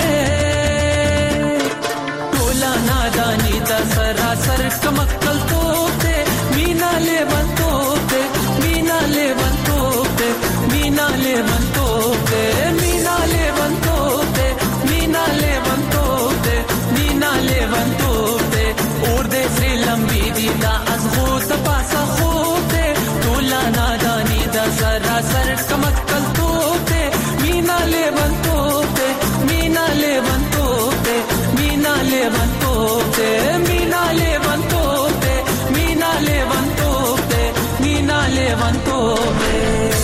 N: ټولا نادانی دا سراسر کمکل توبه مینا لیوان توبه مینا لیوان توبه مینا لیوان توبه مینا لیوان توبه مینا لیوان توبه مینا لیوان توبه اور دے سری لمبی دی دا از خود پاسا خوبه ټولا نادانی دا سراسر کمکل توبه Mina levantote, mina levantote, mina levantote, mina levantote, mina levantote, mina levantote.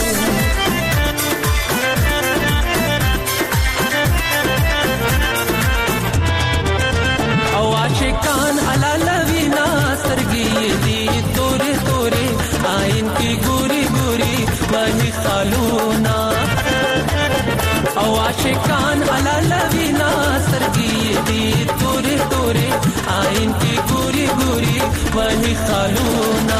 N: Awashikan ala lavina sargi di tore tore, ain ki guri guri wahi khaluna. आशिकान अला लवीना सरगी दी तोरे तोरे आइन की गुरी गुरी वही खालूना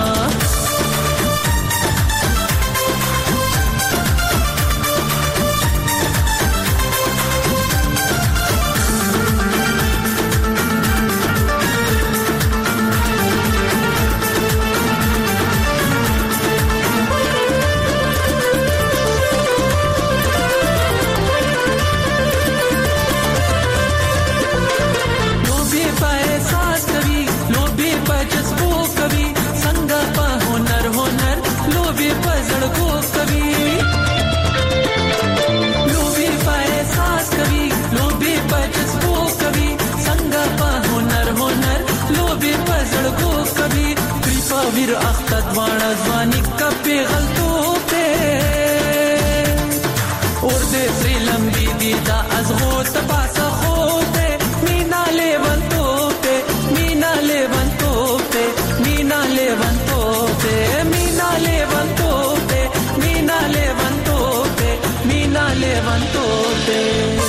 N: वीर अख्तर वाणा ज़वानी का पेगलतो पे और दे श्री लंबी दीदा अज़गो तपासा खोते मीना लेवंतो पे मीना लेवंतो पे मीना लेवंतो पे मीना लेवंतो पे मीना लेवंतो पे मीना लेवंतो पे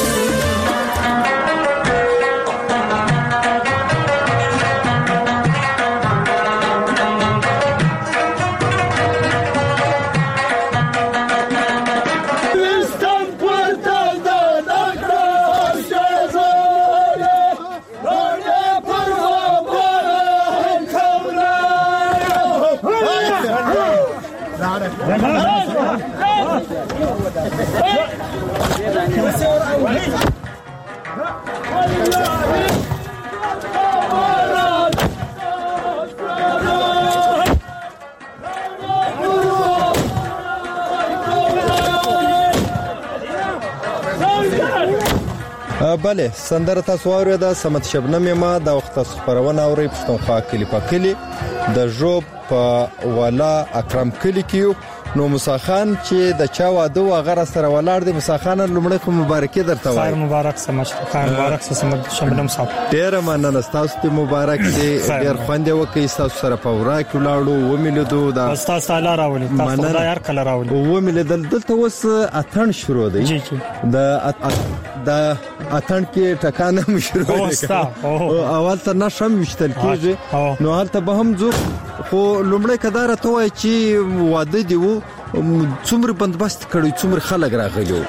C: بله سندره تاسو اوریدا سمت شبنم ما د وخت خبرونه اوري پښتونخوا کلی په کلی د ژوب په والا اکرم کلی کې نو موسی خان چې د چا واده و هغه سره ولاړ دی. موسی خان لومړی خو مبارکي درته وایم.
O: خیر مبارک سه مشرف خان مبارک سه سمد شبنم صاحب.
C: ډیر مننه تاسو ته مبارک دی. ډیر خوند وکي تاسو سره په ورا کې ولاړو و مليدو دا
O: تاسو تعالی راولي تاسو خدای هر کله راولي
C: و مليدل دلته اوس اتن شروع دی.
O: جی جی
C: د د اتن کې ټکانه مشروع دی. اول ته نشم وشتل کېږي نو هلته به هم ځو خو لومړی کدار ته وای چې واده دی وو څومره بندبست کړی څومره خلک راغلیو.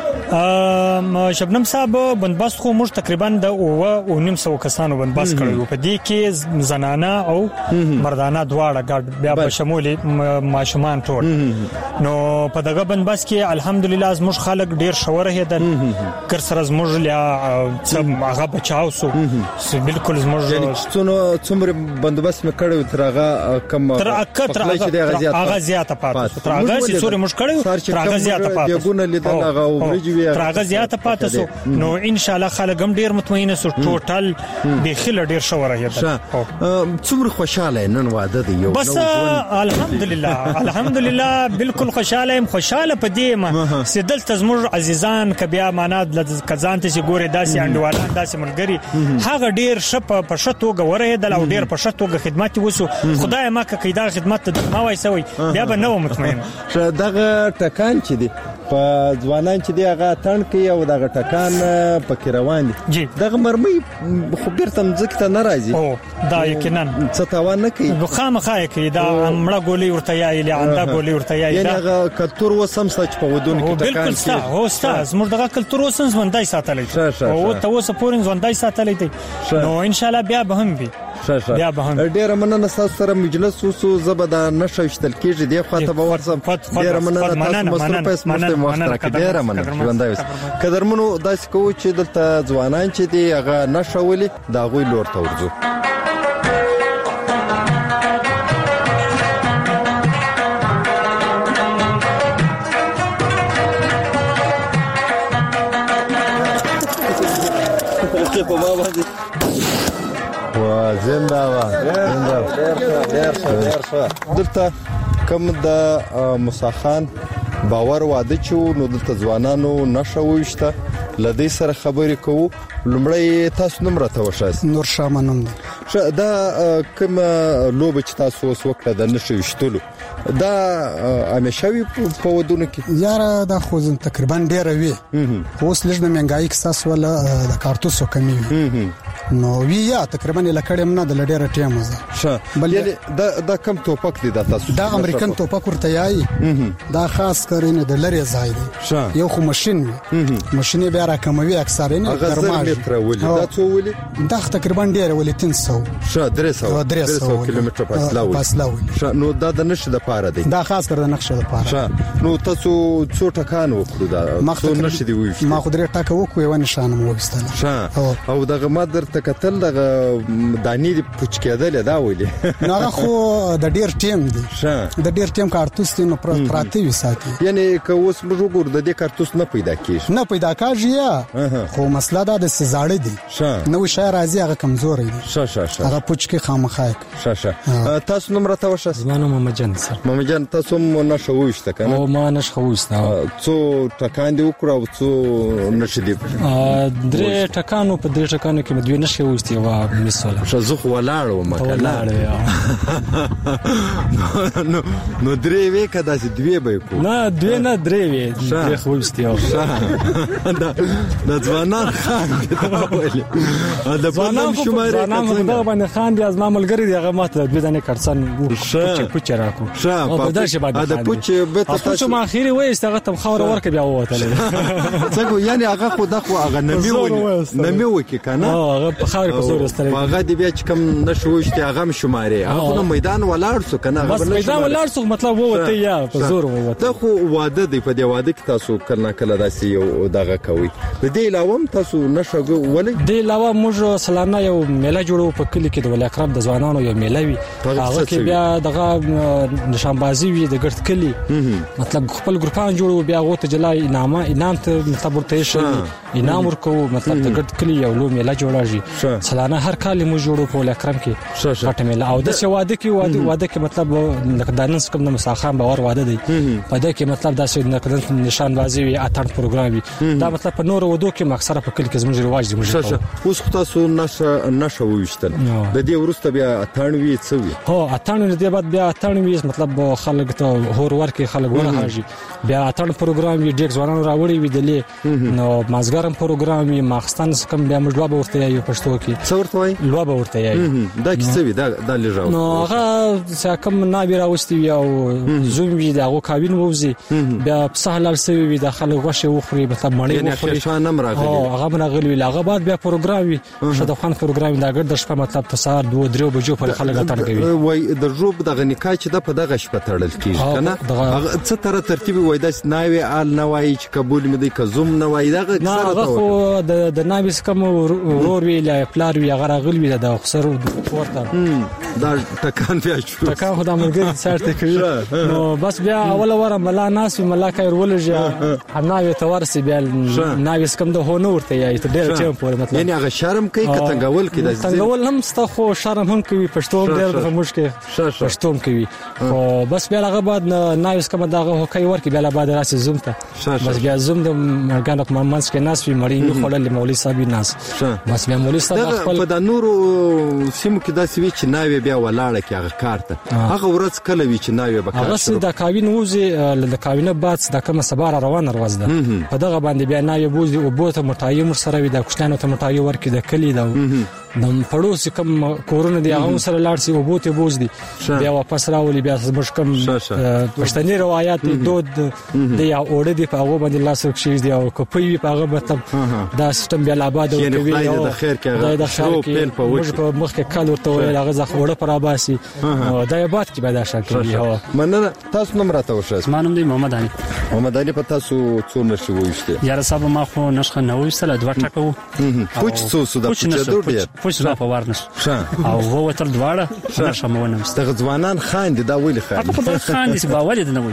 O: ا شبنم صاحب بندبست خو موږ تقریبا د او او نیم سو کسانو بندبست کړو په دې کې زنانه او مردانه دواړه ګډ بیا په شمول ماشومان ټول. نو په دغه بندبست کې الحمدلله زموږ خلک ډیر شوره هدل کر سره زموږ لیا څم هغه بچاو سو بالکل زموږ
C: یعنی څومره بندبست مکړو تر هغه کم
O: تر هغه زیاته پاتې تر هغه چې سوري مش کړو تر هغه زیاته پاتې
C: یګونه لیدل هغه ورجوي
O: تر هغه زیاته پاتې سو. نو ان شاء الله خلک هم ډیر مطمئن سو ټوټل د خل ډیر شوره هدا
C: څومره خوشاله نن واده دی یو
O: بس الحمدلله الحمدلله بالکل خوشاله يم خوشاله پدې ما سدل تزمر عزیزان کبیا معنا کزان ته چې ګوره داسې انډوالان داسې ملګری هغه ډیر شپ په شتو غوره هدا او ډیر په شتو خدمت وسو خدای ما کې دا خدمت ما وای سوي بیا به نو مطمئن
C: دغه ټکان چې دی په ځوانان چې دی هغه تن کې او دغه ټکان پکې روان
O: دي
C: دغه مرمي خو بیرته مځکه ته ناراضي
O: او دا یقینا
C: څه تاوان نه کوي
O: خامخا کوي دا امړه ګولې ورته یایي لعنده ګولې ورته یایي
C: یعنی هغه کلتور وسم سچ په ودون کې ټکان
O: بالکل ستا هو ستا زموږ دغه کلتور وسم ژوندای ساتلې او ته اوس پورین ژوندای ساتلې دی نو ان شاء الله بیا به هم وي بیا به هم
C: ډیر مننه تاسو سره مجلس وسو زبدا نشوشتل کېږي دی خواته به ورسم ډیر مننه تاسو مصرف مستم وخت راکې ډیر مننه ژوندای قدرمنو داسې کوو چې دلته ځوانان چې دی هغه نشولي دا غوي لور ته ورځو. په ما باندې وا زنده وا زنده دلته کوم د موسی خان باور واده چې نو دلته ځوانانو نشويشته لدې سره خبرې کوو. لمړی تاسو نوم راته وښایئ.
P: نور شاه منم
C: دا کوم لوب چې تاسو وسوکړه د نشويشتلو دا همیشوي په ودونو کې
P: یاره دا خو تقریبا ډیر وی اوس لږ د منګای کساس ولا د کارتوسو کمی وی نو وی یا تقریبا لکړم نه د لډیر ټیم زه
C: بل یعنی دا دا کم توپک دی دا تاسو
P: دا امریکن توپک ورته یای دا خاص کرینه د لری ځای دی یو خو ماشين ماشين بیا را کوموي اکثر نه
C: درماج دا څو ولي
P: دا تقریبا ډیر ولي تین سو
C: شه درې سو
P: درې سو
C: کیلومتر فاصله ولي نو دا د نشه د پاره دی
P: دا خاص کر د نقشه د پاره
C: نو تاسو څو ټکان وکړو دا څو نشه دی وي
P: ما خو درې ټکا وکوي و نشانه مو وستله
C: او دغه مادر تکتل دغه دانی دی پوچ کېدل دا ولي
P: نه خو د ډیر ټیم دی د ډیر ټیم کارتوس دی نو پراتی وي ساتي
C: یعنی که اوس موږ ګور د دې کارتوس نه پیدا کیږي
P: نه پیدا کاږي خو مسله دا د سزاړې دی نو شاعر راځي هغه کمزور دی
C: شه شه شه
P: هغه پوچ کې خامخای
C: شه شه تاسو نوم راته وښه
G: زمانه محمد جان سر
C: محمد جان تاسو مو نشويشته کنه
G: او ما نشويسته
C: څو ټکان دی وکړو څو نشدي
G: درې ټکانو په درې ټکانو کې دوی نشويسته وا مثلا
C: شزخ ولاړو مکه نو نو درې وې کدا چې دوی به کو
G: نه دوی نه درې وې درې خوسته
C: دا د ځوانان خان دا ولي دا ځوانان شماره
G: ځوانان دا باندې خان دي از ما ملګری دی هغه ماته دوی نه کړسن پوچ پوچ راکو
C: په دا شی باندې دا پوچ به
G: تاسو ما اخیری وې استغه تم خبر ورکه بیا وته
C: څنګه یعنی هغه خو د خو هغه نبی و نبی و کې کنه
G: هغه په خبر په زور استره
C: هغه دی بیا چې کوم نشوشته هغه شماره هغه میدان ولاړ سو کنه
G: بس میدان ولاړ سو مطلب وته یا په زور وته
C: دا خو واده دی په دی واده کې تاسو کله کله داسې یو دغه کوي د دې علاوه تاسو نشو ولې
G: د علاوه موږ سلانه یو میله جوړو په کلی کې د ولې اقرب د ځوانانو یو میله وی هغه کې بیا دغه نشانبازي وی د ګرد کلی مطلب خپل ګروپان جوړو بیا غوته جلای انعام انعام ته مطلب ورته شي انعام ورکو مطلب د ګرد کلی یو لو میله جوړاږي راځي سلانه هر کال مو جوړو په اکرم کې غټه میله او د څه واده کې واده واده کې مطلب لکه د نن څخه د مساخان باور واده دی په دې کې مطلب دا چې د نشان بازي وي اتن پروګرام وي دا مطلب په نور ودو کې مخسره په کلی کې زموږ رواج دی
C: موږ اوس خو تاسو نشه نشه وښتل د دې ورسته بیا اتانوي څه وي
G: هو اتانوي دې بعد بیا اتانوي مطلب خلک ته هور ورکه خلک ونه هاجي بیا اتن پروګرام وي ډیک ځوانان راوړي وي دلې نو مازګرم پروګرام وي ماخستان کم بیا موږ لوبه ورته یو پښتو کې
C: څه ورته وای
G: لوبه ورته یو
C: دا کیسه وي دا د لږه
G: نو هغه څه کم نه بیا راوستي او زوم وي دا کابین ووزي بیا سهلال سوي وي د خلک غوښه وخوري مطلب مړی وخوري
C: شانم راغلي
G: هغه راغلي هغه بعد بیا پروګرام وي شته خان پروګرام دا ګرد شپه مطلب په سهار دوه درو بجو پر خلک اتر کوي
C: وای د جوب د غنیکا چې د په دغه شپه تړل کیږي کنه هغه څه تر ترتیب وای د ناوي آل نوای چې قبول مې د کزوم نوای دغه
G: هغه خو د د ناوي سکم ورور وی لا پلار وی هغه راغلی د خسر ورته
C: دا ټکان بیا شو
G: ټکان خو د مرګ سارته کوي نو بس بیا اول وره ملا ناس ملا کایر ولږه ناوي تورسي بیا ناوي سکم د هونو ورته یا ډېر ټیم پورې مطلب
C: یعنی هغه شرم کوي کتنګول کې د
G: تنګول هم ستا خو شرم هم کوي پښتو ډېر د مشکل پښتو کوي او بس بیا هغه بعد ناوي سکم دغه کوي ورکی بیا بعد راسي زوم ته بس بیا زوم د مرګانو په منځ کې ناس وی مړی خړل مولوي صاحب ناس بس بیا مولوي صاحب خپل
C: په د نورو سیمو کې داسې وی چې ناوي بیا ولاړه کې هغه کارته هغه ورځ کله وی چې ناوي به کار
G: هغه د کاوین وزي د کاوینه بعد د کومه سبار روان روز ده په دغه باندې بیا ناوي بوزي او بوته مټایم سره وی د کوشتانو ته مټایو ورکی د کلی دا د پړوس کم کورونه دی هغه سره لاړ سي او بوته بوز دي بیا واپس راولي بیا زموږ کم پښتني روایت دود د یا اوړه دی په هغه باندې لاس رخصي دی او کوپي په هغه مطلب دا سیستم بیا آباد او کوي
C: او د خیر کې
G: د شروع پیل په وجه په مخ کې کال ورته ویل هغه ځخ اوړه پر اباسي او د آباد کې به دا شکل
C: هوا مننه تاسو نوم راته وښه
Q: مانم دی محمد علي
C: محمد علي په تاسو څو نشو وښته
Q: یاره صاحب ما خو نشخه نه وښتل دوه ټکو
C: پوچ څو څو د پوچ ډوډۍ
Q: پوچ را په ورنس او هو تر دواړه نشه مو نه مست
C: د ځوانان خان دي دا ویل خان
Q: په خان دي با ولید نه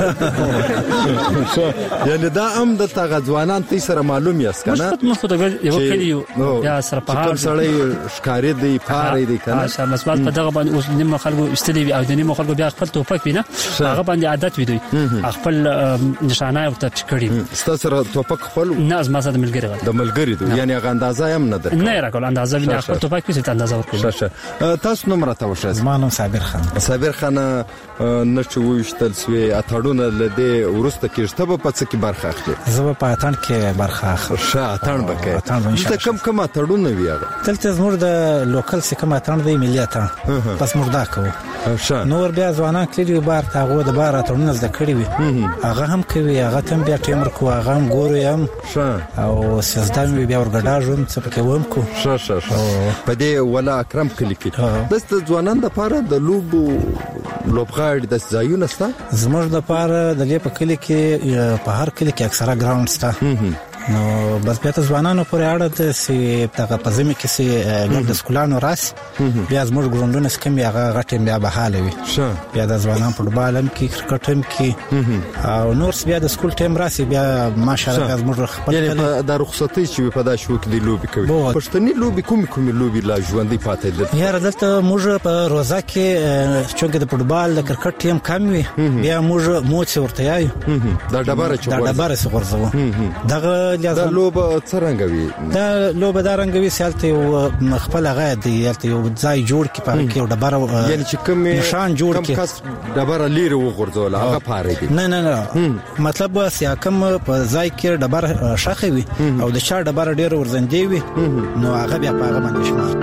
Q: وښته
C: یعنی دا هم د تاغ ځوانان تی سره معلوم یاس کنه
Q: مخ خو د یو کلیو یا سره په
C: هر سړی ښکارې دی پاره دی کنه
Q: ماشا مسبات په دغه باندې اوس نیمه خلکو استدی او د نیمه خلکو بیا خپل توپک وینه هغه باندې عادت وي دوی خپل نشانه او ته کړی
C: ستاسو سره توپک خپل
Q: نه از ما سره ملګری
C: د ملګری دی یعنی هغه اندازه هم نه ده
Q: نه راکول اندازه نه خپل توپک په څه اندازه ورکړي
C: شه تاسو نوم راته وښه
J: زمانو صابر خان
C: صابر خان نشو وښتل سوی اتړونه لدی ورسته کېشته په څه کې برخه اخلي
J: زه په اتن کې برخه اخلم
C: شه اتن بکې ته کم کم اتړونه ویاغه
J: تلته زموږ د لوکل څخه کم اتن دی ملي اتن پس مردا کو
C: شه
J: نور بیا ځوانان کلی بار تاغو د بار اتړونه زده کړی وي هغه هم کوي هغه تم بیا ټیمر کو هغه هم ګورو هم
C: شه
J: او سیاستان بیا ورګډاژم څه پکې وم کو
C: شه شه په دې ولا اکرم کلی کې د ځوانان د پاره د لوبو لوبغاړي د ځایونه ستا
J: زموږ د پاره د دې په کلی کې په هر کلی کې اکثره ګراوند ستا نو بس بیا ته ځوانانو پورې اړه ده چې دغه په ځمې کې چې ګډ سکولانو راس بیا زموږ ګروندونه سکم هغه غټ بیا بحاله وي بیا د ځوانان فوټبال هم کې کرکټ هم کې او نور بیا د سکول ټیم راسي بیا ماشاءالله زموږ خپل
C: یعنی د رخصتي چې په دا شو کې د لوبي کوي پښتني لوبي کوم کوم لوبي لا ژوندۍ پاتې ده
J: یاره دلته موږ په روزه کې چې د فوټبال د کرکټ ټیم کم وي بیا موږ موڅ ورته یایو
C: دا ډبره چې
J: دا ډبره څه ورځو دغه
C: دا لوبه څرنګوي
J: دا لوبه دا رنګوي سالته یو خپل غا دی یالته یو ځای جوړ کی په کې ډبره
C: یعنی چې کوم
J: نشان جوړ کی
C: کم کس ډبره لیر وغورځول هغه پاره دی
J: نه نه نه مطلب بس یا کوم په ځای کې ډبره شخه وي او د چا ډبره ډیر ورزندې وي نو هغه بیا په هغه باندې شمار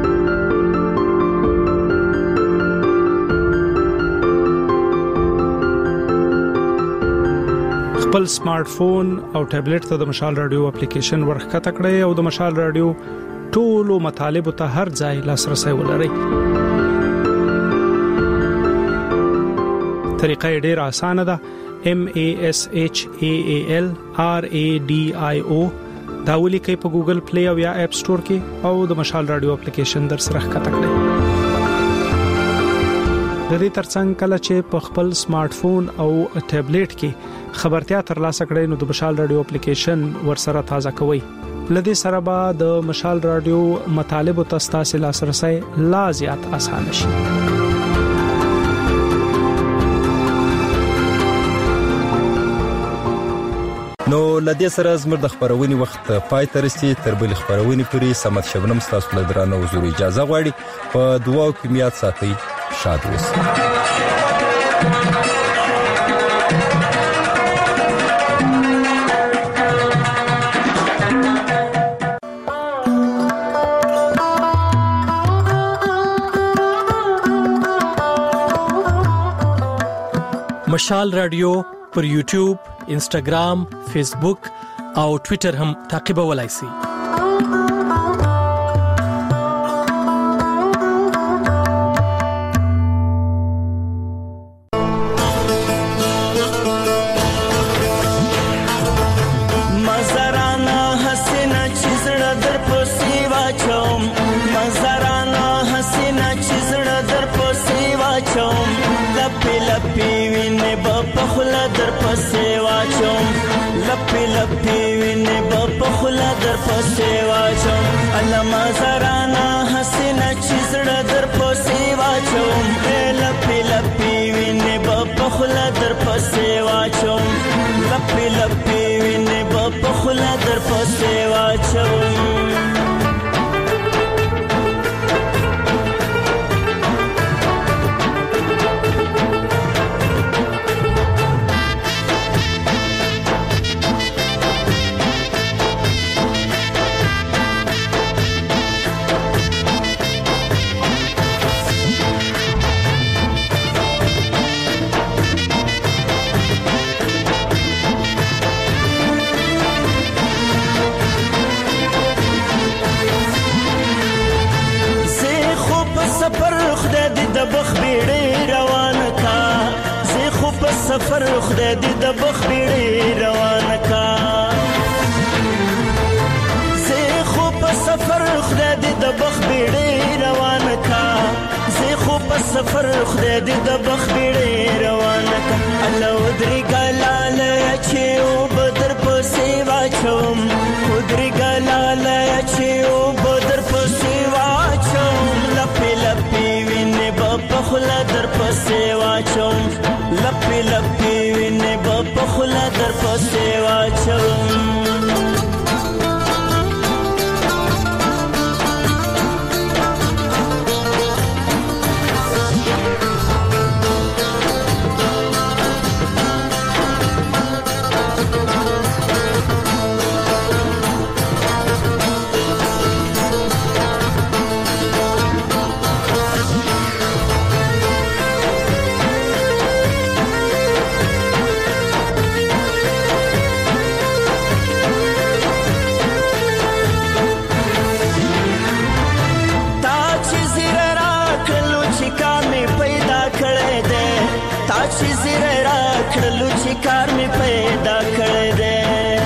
R: خپل سمارټ فون او ټابلیټ ته د مشال رادیو اپلیکیشن ورخته کړئ او د مشال رادیو ټولو مطالب ته هر ځای لاسرسي ولرئ. طریقه ډېره اسانه ده. M A S H A A L R A D I O دا ولیکئ په ګوګل پلی او یا اپ سٹور کې او د مشال رادیو اپلیکیشن در سره ښکته کړئ. د دې ترڅنګ کله چې په خپل سمارټ فون او ټابلیټ کې خبرتیا ترلاسه کړئ نو د مشال رادیو اپلیکیشن ورسره تازه کوئ لدې سره به د مشال رادیو مطالب او تاسو لاسرسي لا زیات اسانه شي.
C: نو لدې سره زموږ د خبرونې وخت پای ته رسیدي. تر بل خبرونې پورې سمت شبنم تاسو له درانه حضور اجازه غواړي. په دعا او کمیات ساتي. شاد اوسئ.
R: مشال رادیو پر یوټیوب، انسټاګرام، فیسبوک او ټوئیټر هم تعقیبولای شئ.
N: مزرانا حسینا چیزړه در پوسی واچوم، مزرانا حسینا چیزړه در پوسی واچوم، لپی لپی وینه په خلا در پسې واچوم، لپی لپی وینه په خلا در پسې واچوم، علما زرانا حسینا چیزړه در پسې واچوم، لپی لپی وینه په خلا در پسې واچوم، لپی لپی وینه په خلا در پسې واچوم. سفر خدای دې د بخ بیړې روان کا، زه خو په سفر خدای دې د بخ بیړې روان کا، زه خو په سفر خدای دې د بخ بیړې روان کا، الله ودري ګلاله چې او بدر پسې واچوم، ودري ګلاله چې او بدر پسې واچوم، لپی لپی وینه په خلا در پسې واچوم، لپی لپی وینه په خلا در پسې واچوم. کار می پیدا کړی دی،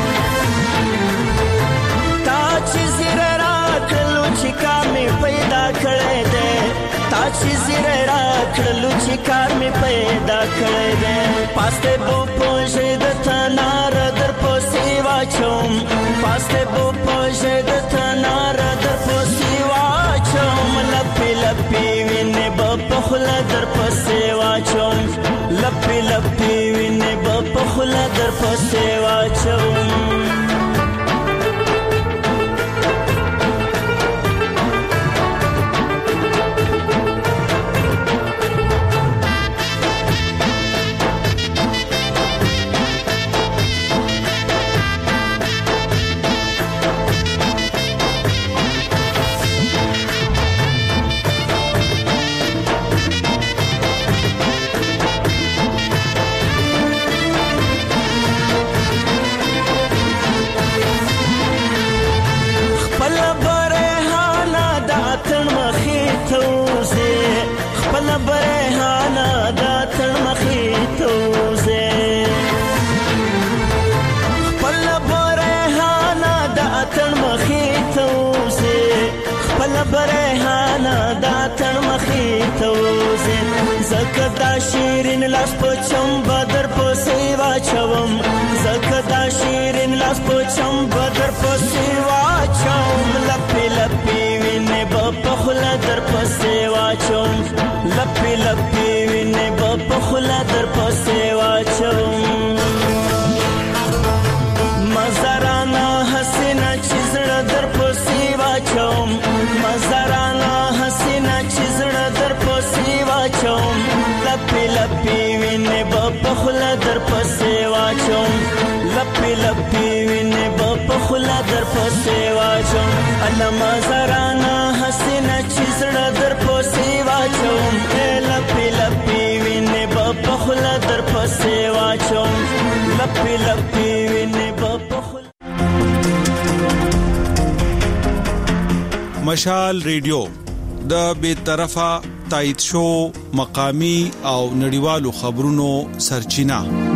N: تا چې زیره راکړلو چې کار می پیدا کړی دی، تا چې زیره راکړلو چې کار می پیدا کړی دی، پاسته بو پوجې د تنار در پسې واچوم، پاسته بو پوجې د تنار در پسې واچوم، لپی لپی وینه په خلا در پسې واچوم، لپی لپی وینه په خلا در پسې واچوم. زکه دا شیرین لاس په چم بدر پسې واچوم، زکه دا شیرین لاس په چم بدر پسې واچوم.
S: حسینا چې زړه در پسې واچوم مزرانه حسینا چې زړه در پسې واچوم لپی لپی وینې په خله در پسې واچوم لپی لپی وینې په خله در پسې واچوم الله مزرانه حسینا چې زړه در پسې واچوم لپی لپی وینې په خله در پسې واچوم لپی لپی وینې په
T: مشال ریډیو د بے طرفه تایید شو مقامی او نړیوالو خبرونو سرچینه